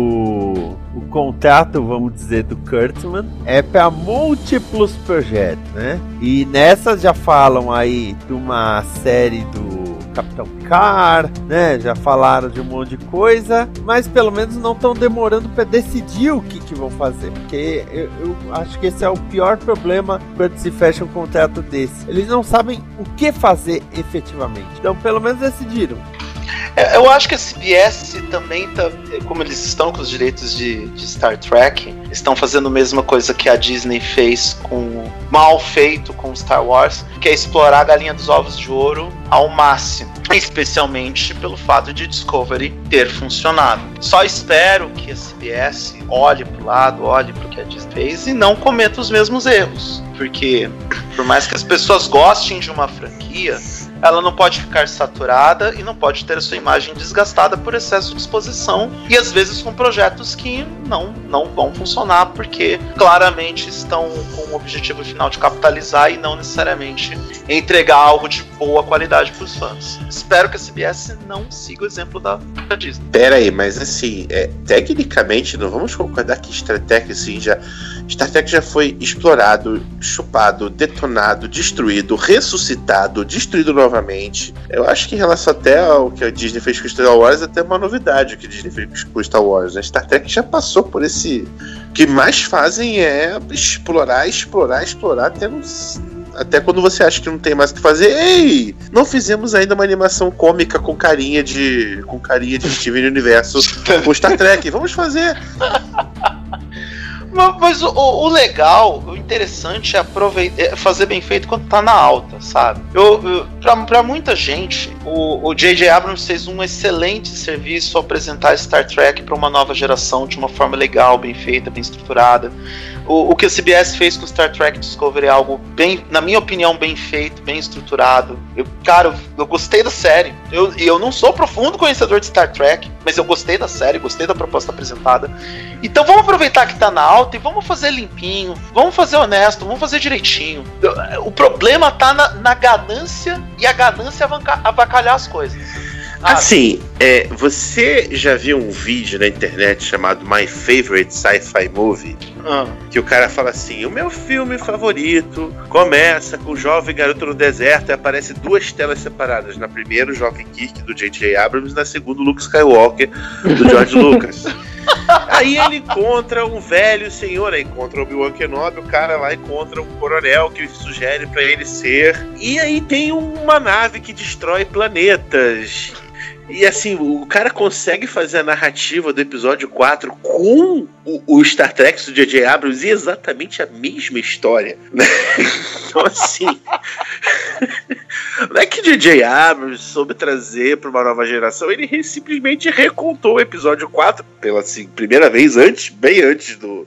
S2: o, o contrato, vamos dizer, do Kurtzman é para múltiplos projetos, né? E nessas já falam aí de uma série do Capitão Car, né? Já falaram de um monte de coisa, mas pelo menos não estão demorando para decidir o que, que vão fazer, porque eu, eu acho que esse é o pior problema quando se fecha um contrato desse. Eles não sabem o que fazer efetivamente. Então, pelo menos decidiram.
S5: É, eu acho que a C B S também tá, como eles estão com os direitos de, de Star Trek, estão fazendo a mesma coisa que a Disney fez com mal feito com Star Wars, que é explorar a galinha dos ovos de ouro ao máximo, especialmente pelo fato de Discovery ter funcionado. Só espero que a C B S olhe pro lado, olhe pro que a Disney fez e não cometa os mesmos erros, porque por mais que as pessoas gostem de uma franquia, ela não pode ficar saturada e não pode ter a sua imagem desgastada por excesso de exposição e às vezes com projetos que não, não vão funcionar porque claramente estão com o objetivo final de capitalizar e não necessariamente entregar algo de boa qualidade para os fãs. Espero que a C B S não siga o exemplo da, da Disney.
S6: Pera aí, mas assim, é, tecnicamente, não vamos concordar que Star Trek, assim, já, Star Trek já foi explorado, chupado, detonado, destruído, ressuscitado, destruído novamente. Eu acho que em relação até ao que a Disney fez com Star Wars, é até uma novidade o que a Disney fez com Star Wars, né? Star Trek já passou por esse... O que mais fazem é explorar, explorar, explorar, até nos... Até quando você acha que não tem mais o que fazer, ei, não fizemos ainda uma animação cômica com carinha de com carinha de Steven Universo com Star Trek, vamos fazer.
S5: Mas o, o legal, o interessante é, aproveitar, é fazer bem feito quando tá na alta, sabe? Eu, eu, pra, pra muita gente, o, o J J Abrams fez um excelente serviço ao apresentar Star Trek para uma nova geração de uma forma legal, bem feita, bem estruturada. O, o que a C B S fez com Star Trek Discovery é algo bem, na minha opinião, bem feito, bem estruturado. Eu, cara, eu, eu gostei da série. Eu, eu não sou profundo conhecedor de Star Trek, mas eu gostei da série, gostei da proposta apresentada. Então vamos aproveitar que tá na alta e vamos fazer limpinho, vamos fazer honesto, vamos fazer direitinho. O problema tá na, na ganância e a ganância avanca, avacalhar as coisas. Ah,
S6: assim, é, você já viu um vídeo na internet chamado My Favorite Sci-Fi Movie?
S5: Ah.
S6: Que o cara fala assim, o meu filme favorito começa com o jovem garoto no deserto e aparece duas telas separadas. Na primeira, o Jovem Kirk, do J J Abrams, na segunda, o Luke Skywalker, do George Lucas. Aí ele encontra um velho senhor, aí encontra o Obi-Wan Kenobi, o cara lá encontra um coronel que sugere pra ele ser. E aí tem uma nave que destrói planetas. E assim, o cara consegue fazer a narrativa do episódio quatro com o, o Star Trek do J J Abrams e exatamente a mesma história, né? Então assim, não é que J J Abrams soube trazer para uma nova geração, ele simplesmente recontou o episódio quatro pela assim, primeira vez antes, bem antes do,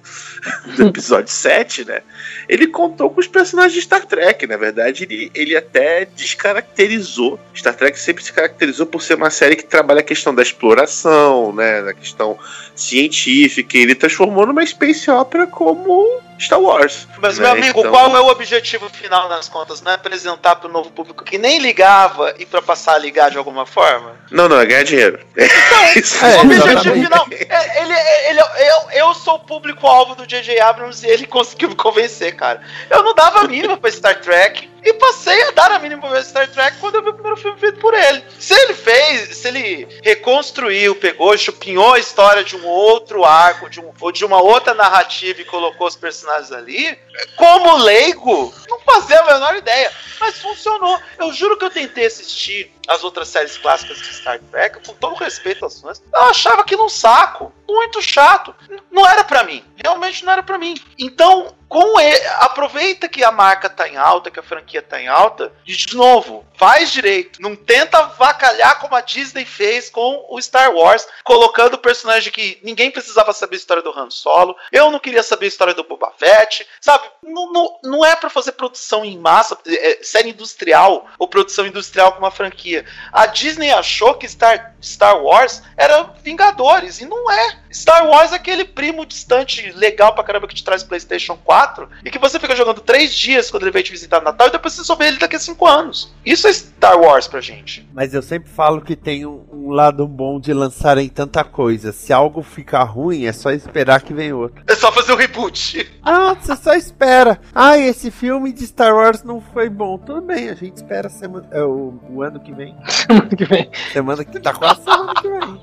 S6: do episódio sete, né? Ele contou com os personagens de Star Trek. Na verdade, ele, ele até descaracterizou. Star Trek sempre se caracterizou por ser uma série que trabalha a questão da exploração, né? Da questão científica. E ele transformou numa space opera como Star Wars.
S5: Mas,
S6: né?
S5: meu amigo,
S6: então...
S5: qual é o objetivo final nas contas? Não é apresentar para o novo público que nem ligava e para passar a ligar de alguma forma?
S6: Não, não, é ganhar dinheiro.
S5: Então, é, o objetivo final. É, ele, ele, eu, eu sou o público-alvo do J J Abrams e ele conseguiu me convencer, cara. Eu não dava a mínima pra Star Trek e passei a dar a mínima pra Star Trek quando eu vi o primeiro filme feito por ele. Se ele fez, se ele reconstruiu, pegou, chupinhou a história de um outro arco, de um, ou de uma outra narrativa e colocou os personagens ali, como leigo, não fazia a menor ideia. Mas funcionou. Eu juro que eu tentei assistir as outras séries clássicas de Star Trek, com todo respeito aos fãs, eu achava aquilo um saco, muito chato. Não era pra mim, realmente não era pra mim. Então, com ele, aproveita que a marca tá em alta, que a franquia tá em alta, e de novo, faz direito. Não tenta avacalhar como a Disney fez com o Star Wars, colocando o personagem que ninguém precisava saber a história do Han Solo, eu não queria saber a história do Boba Fett, sabe? Não, não, não é pra fazer produção em massa, é, série industrial, ou produção industrial com uma franquia. A Disney achou que Star, Star Wars era Vingadores, e não é. Star Wars é aquele primo distante, legal pra caramba, que te traz PlayStation quatro, e que você fica jogando três dias quando ele vem te visitar no Natal, e depois você só vê ele daqui a cinco anos. Isso é Star Wars pra gente.
S2: Mas eu sempre falo que tem um, um lado bom de lançarem tanta coisa. Se algo ficar ruim, é só esperar que vem outro.
S5: É só fazer um reboot.
S2: Ah, você só espera. Ah, esse filme de Star Wars não foi bom. Tudo bem, a gente espera semana, é, o, o ano que vem.
S7: Semana que vem.
S2: Semana que tá quase semana que vem.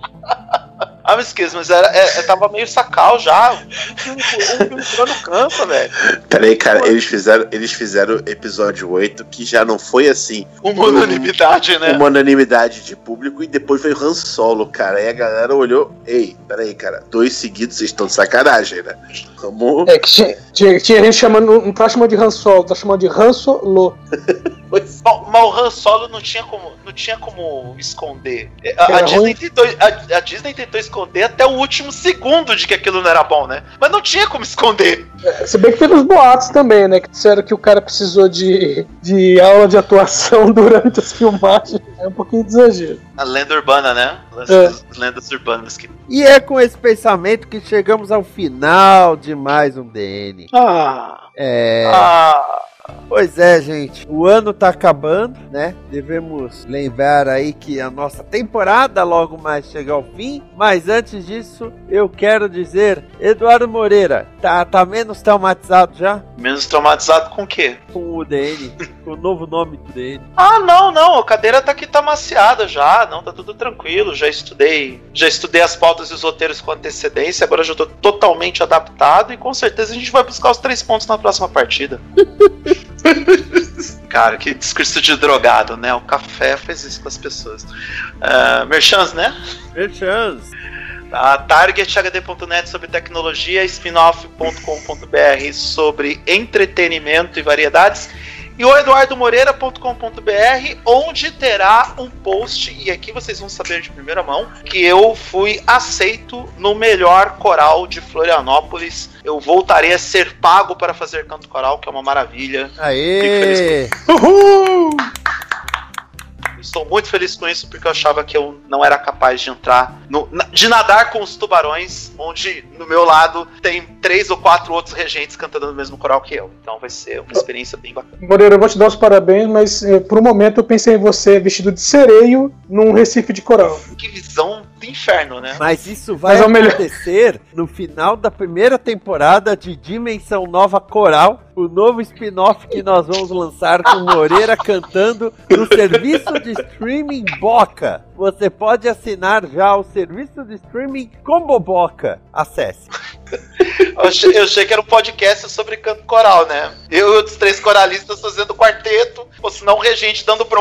S5: Ah, me esqueço, mas era, é, tava meio sacal já. Um filme, um filme tirando cansa, velho.
S6: Peraí, cara, eles fizeram, eles fizeram episódio oito, que já não foi assim.
S5: Uma unanimidade, né?
S6: Uma unanimidade de público, e depois foi Han Solo, cara. Aí a galera olhou, ei, peraí, cara, dois seguidos, vocês estão de sacanagem, né? Vamos...
S7: É que tinha, tinha, tinha gente chamando, não tá chamando de Han Solo, tá chamando de Han Solo.
S5: Mas, mas o Han Solo não tinha como, não tinha como esconder. A, a, Disney tentou, a, a Disney tentou esconder até o último segundo de que aquilo não era bom, né? Mas não tinha como esconder.
S7: É, se bem que teve os boatos também, né? Que disseram que o cara precisou de, de aula de atuação durante as filmagens. É um pouquinho de exagero.
S5: A lenda urbana, né? As,
S7: É.
S5: as lendas urbanas que...
S2: E é com esse pensamento que chegamos ao final de mais um D N.
S7: Ah,
S2: É...
S5: Ah...
S2: Pois é, gente, o ano tá acabando, né? Devemos lembrar aí que a nossa temporada logo mais chega ao fim. Mas antes disso, eu quero dizer, Eduardo Moreira, tá, tá menos traumatizado já?
S5: Menos traumatizado com o quê?
S2: Com o D N, com o novo nome do D N.
S5: Ah, não, não, a cadeira tá aqui, tá maciada já, não, tá tudo tranquilo, já estudei, já estudei as pautas e os roteiros com antecedência, agora já tô totalmente adaptado e com certeza a gente vai buscar os três pontos na próxima partida. Cara, que discurso de drogado, né? O café faz isso com as pessoas. Uh, Merchans, né?
S2: Merchans.
S5: A target h d ponto net sobre tecnologia, spinoff ponto com ponto b r sobre entretenimento e variedades, e o eduardo moreira ponto com ponto b r, onde terá um post, e aqui vocês vão saber de primeira mão, que eu fui aceito no melhor coral de Florianópolis. Eu voltarei a ser pago para fazer canto coral, que é uma maravilha.
S2: Aê!
S5: Uhul! Estou muito feliz com isso, porque eu achava que eu não era capaz de entrar, no, de nadar com os tubarões, onde no meu lado tem três ou quatro outros regentes cantando no mesmo coral que eu. Então vai ser uma experiência bem bacana.
S7: Moreira, eu vou te dar os parabéns, mas eh, por um momento eu pensei em você vestido de sereio num Recife de coral.
S5: Que visão do inferno, né?
S2: Mas isso vai
S7: Mas é o melhor.
S2: acontecer no final da primeira temporada de Dimensão Nova Coral, o novo spin-off que nós vamos lançar com Moreira cantando no serviço de streaming Boca. Você pode assinar já o serviço de streaming com Boboca. Acesse.
S5: Eu achei, eu achei que era um podcast sobre canto coral, né? Eu e os três coralistas fazendo quarteto, ou senão o regente dando bronca.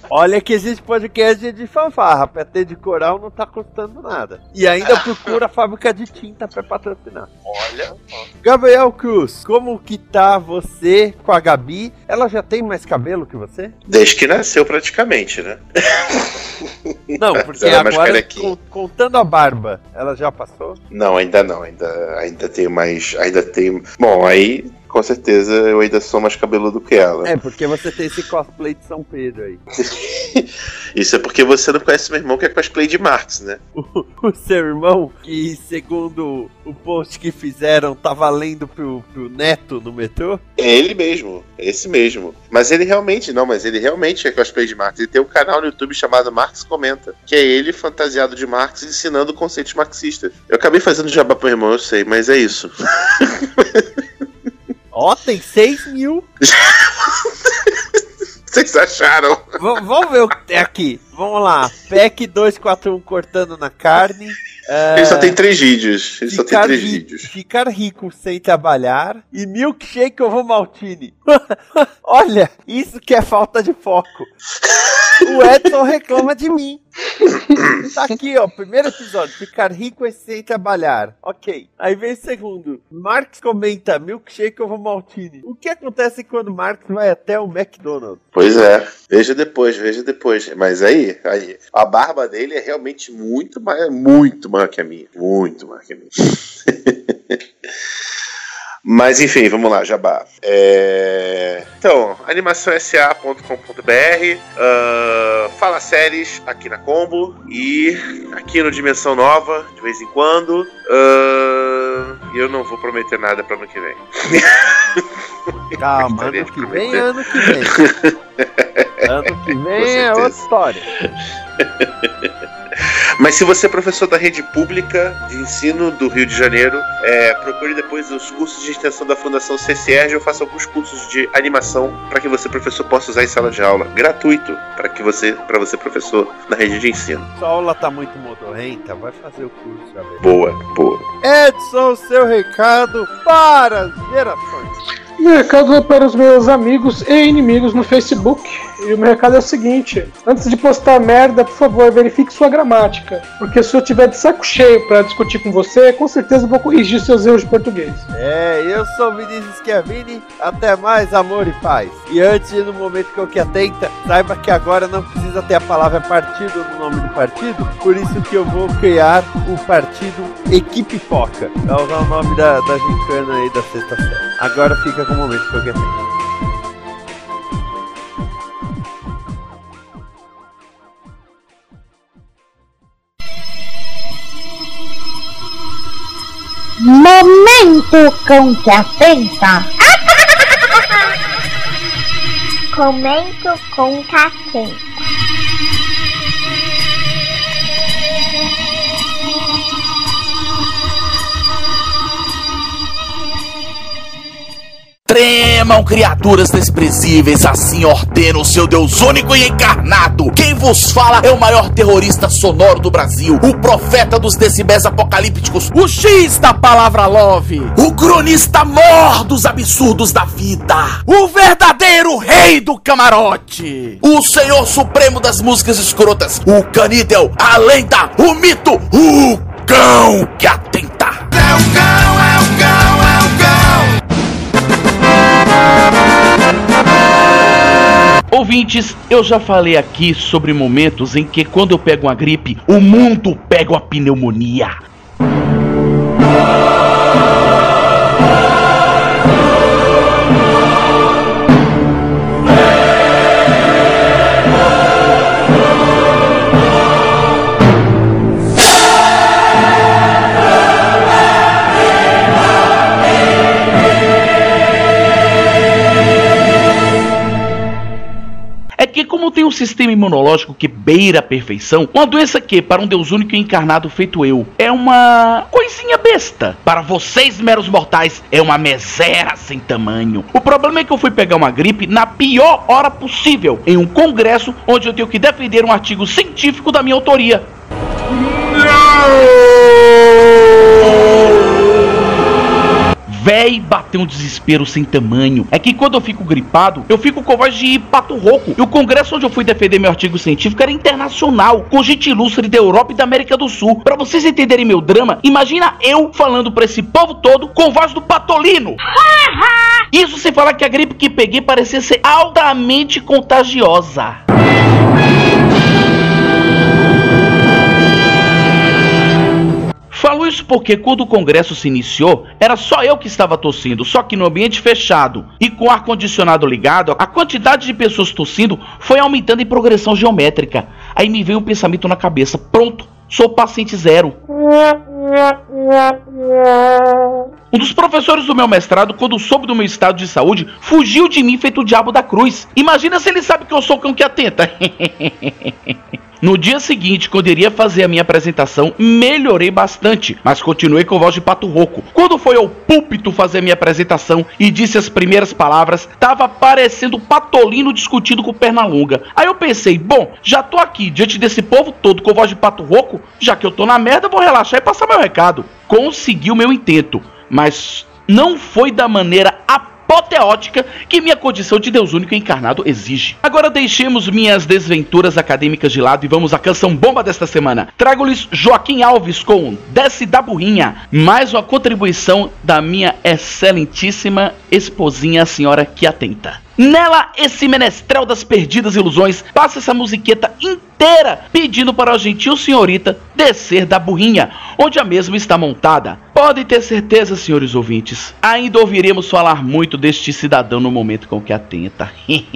S2: Olha que existe podcast de fanfarra, P T de coral não tá custando nada. E ainda procura a fábrica de tinta pra patrocinar.
S5: Olha.
S2: Gabriel Cruz, como que tá você com a Gabi? Ela já tem mais cabelo que você?
S6: Desde que nasceu praticamente, né?
S2: Não, porque
S6: Ela é mais
S2: agora,
S6: carequinha.
S2: con- contando a barba, ela já passou?
S6: Não, ainda não, ainda, ainda tenho mais. Ainda tenho. Bom, aí com certeza eu ainda sou mais cabeludo que ela.
S2: É, porque você tem esse cosplay de São Pedro aí.
S6: Isso é porque você não conhece meu irmão, que é cosplay de Marx, né?
S2: O, o seu irmão, que segundo o post que fizeram, tá valendo pro, pro neto no metrô?
S6: É ele mesmo, é esse mesmo. Mas ele realmente, não, mas ele realmente é cosplay de Marx. Ele tem um canal no YouTube chamado Marx Comenta, que é ele fantasiado de Marx ensinando conceitos marxistas. Eu acabei fazendo jabá pro irmão, eu sei, mas é isso.
S2: Ó, oh, tem seis mil.
S6: Vocês acharam?
S2: V- vamos ver o que tem aqui. Vamos lá. P E C dois quatro um cortando na carne. É...
S6: Ele só tem três vídeos. Ele só tem três
S2: ri-
S6: vídeos.
S2: Ficar rico sem trabalhar. E milkshake ovo maltine. Olha, isso que é falta de foco. O Edson reclama de mim. Tá aqui, ó. Primeiro episódio. Ficar rico sem trabalhar. Ok. Aí vem o segundo. Marx comenta milkshake ovo maltine. O que acontece quando Marx vai até o McDonald's?
S6: Pois é. Veja depois, veja depois. Mas aí, aí, a barba dele é realmente muito maior, muito maior que a minha. Muito maior que a minha. Mas enfim, vamos lá, jabá. É... Então, animação s a ponto com ponto b r, uh, fala séries aqui na Combo e aqui no Dimensão Nova, de vez em quando. Uh, eu não vou prometer nada para ano que vem.
S2: Calma,
S6: Gostaria
S2: ano
S6: de
S2: que vem
S6: prometer.
S2: é ano que vem. Ano que vem é outra história.
S6: Mas se você é professor da rede pública de ensino do Rio de Janeiro, é, procure depois os cursos de extensão da Fundação C C E R G ou faça alguns cursos de animação para que você, professor, possa usar em sala de aula. Gratuito para que você, para você, professor, na rede de ensino.
S2: Sua aula tá muito modorrenta, vai fazer o curso já mesmo.
S6: Boa, boa.
S2: Edson, seu recado para as gerações.
S7: Meu recado é para os meus amigos e inimigos no Facebook. E o meu recado é o seguinte: antes de postar merda, por favor, verifique sua gramática. Porque se eu tiver de saco cheio para discutir com você, com certeza eu vou corrigir seus erros de português.
S2: É, eu sou o Vinícius Schiavini. Até mais, amor e paz. E antes, no momento que eu que atenta, saiba que agora não precisa ter a palavra partido no nome do partido. Por isso que eu vou criar o partido Equipe Foca. É o nome da, da gincana aí da sexta série. Agora fica com o momento que eu que atenta.
S9: Momento com que atenta. Comento com que atenta.
S8: Tremam, criaturas desprezíveis, assim ordena o seu Deus único e encarnado. Quem vos fala é o maior terrorista sonoro do Brasil, o profeta dos decibéis apocalípticos, o X da palavra love, o cronista mor dos absurdos da vida, o verdadeiro rei do camarote, o senhor supremo das músicas escrotas, o canídel, a lenda, o mito, o cão que atenta. É o cão, é o cão, é o cão.
S10: Ouvintes, eu já falei aqui sobre momentos em que quando eu pego uma gripe, o mundo pega uma pneumonia. É que como tem um sistema imunológico que beira a perfeição, uma doença que, para um Deus único e encarnado feito eu, é uma coisinha besta. Para vocês, meros mortais, é uma mesera sem tamanho. O problema é que eu fui pegar uma gripe na pior hora possível, em um congresso onde eu tenho que defender um artigo científico da minha autoria. Véi, bateu um desespero sem tamanho. É que quando eu fico gripado, eu fico com voz de pato rouco. E o congresso onde eu fui defender meu artigo científico era internacional, com gente ilustre da Europa e da América do Sul. Pra vocês entenderem meu drama, imagina eu falando pra esse povo todo com voz do Patolino. Isso sem falar que a gripe que peguei parecia ser altamente contagiosa. Falo isso porque quando o congresso se iniciou, era só eu que estava tossindo, só que no ambiente fechado e com o ar-condicionado ligado, a quantidade de pessoas tossindo foi aumentando em progressão geométrica. Aí me veio um pensamento na cabeça: pronto, sou paciente zero. Um dos professores do meu mestrado, quando soube do meu estado de saúde, fugiu de mim feito o diabo da cruz. Imagina se ele sabe que eu sou o cão que atenta. No dia seguinte, quando iria fazer a minha apresentação, melhorei bastante, mas continuei com voz de pato rouco. Quando foi ao púlpito fazer a minha apresentação e disse as primeiras palavras, tava parecendo Patolino discutindo com Pernalonga. Aí eu pensei, bom, já tô aqui diante desse povo todo com voz de pato rouco, já que eu tô na merda, vou relaxar e passar meu recado. Consegui o meu intento, mas não foi da maneira apoteótica que minha condição de Deus único encarnado exige. Agora deixemos minhas desventuras acadêmicas de lado e vamos à canção bomba desta semana. Trago-lhes Joaquim Alves com Desce da Burrinha, mais uma contribuição da minha excelentíssima esposinha, a senhora que atenta. Nela, esse menestrel das perdidas ilusões passa essa musiqueta inteira pedindo para a gentil senhorita descer da burrinha, onde a mesma está montada. Podem ter certeza, senhores ouvintes, ainda ouviremos falar muito deste cidadão no momento com que atenta.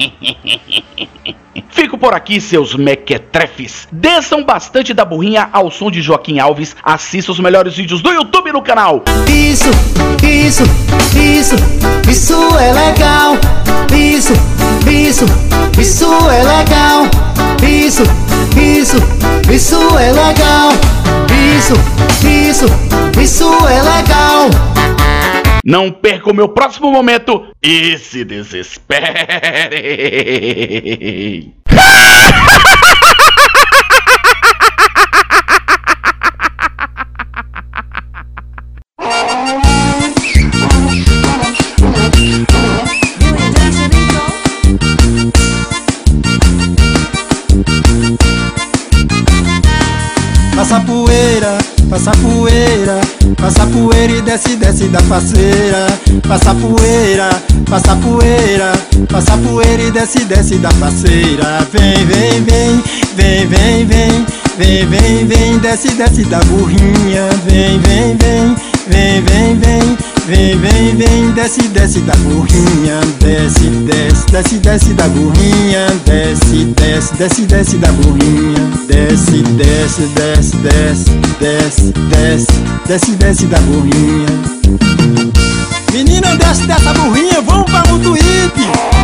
S10: Fico por aqui, seus mequetrefes. Desçam bastante da burrinha ao som de Joaquim Alves. Assistam os melhores vídeos do YouTube no canal.
S11: Isso, isso, isso, isso é legal. Isso, isso, isso é legal. Isso, isso, isso é legal. Isso, isso, isso é legal.
S10: Não perca o meu próximo momento e se desespere.
S11: Passa poeira, passa poeira, passa poeira e desce, desce da faceira. Passa poeira, passa poeira, passa poeira e desce, desce da faceira. Vem, vem, vem, vem, vem, vem, vem, vem, vem, desce, desce da burrinha. Vem, vem, vem, vem, vem, vem, vem, vem, vem, desce, desce da burrinha. Desce, desce, desce, desce da burrinha. Desce, desce, desce, desce da burrinha. Desce, desce, desce, desce, desce, desce, desce, desce da burrinha. Menina, desce dessa burrinha, vamos pra Mutuípe.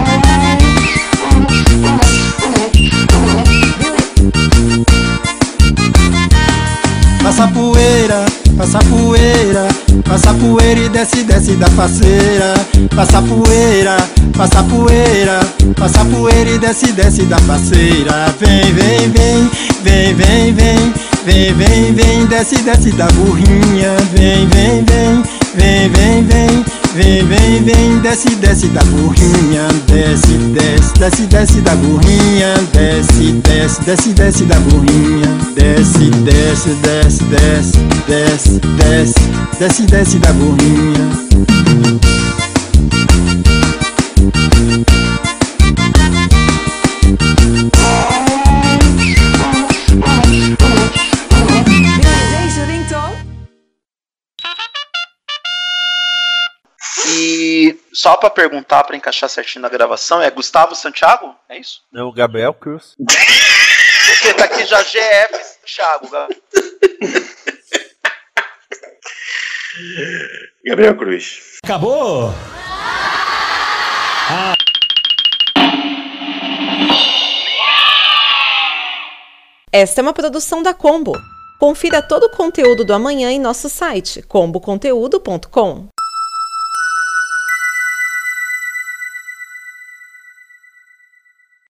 S11: Passa poeira, passa poeira, passa poeira e desce, desce da faceira. Passa poeira, passa poeira, passa poeira e desce, desce da faceira. Vem, vem, vem, vem, vem, vem, vem, vem, vem, desce, desce da burrinha. Vem, vem, vem, vem, vem, vem, vem, vem, vem, desce, desce da burrinha. Desce, desce, desce, desce da burrinha. Desce, desce, desce, desce da burrinha. Desce, desce, desce, desce, desce, desce, desce, desce da burrinha.
S5: E só pra perguntar, pra encaixar certinho na gravação, é Gustavo Santiago? É isso?
S2: Não, Gabriel Cruz.
S5: Porque tá aqui já G F Santiago.
S6: Gabriel Cruz.
S11: Acabou? Ah.
S1: Esta é uma produção da Combo. Confira todo o conteúdo do amanhã em nosso site combo conteúdo ponto com.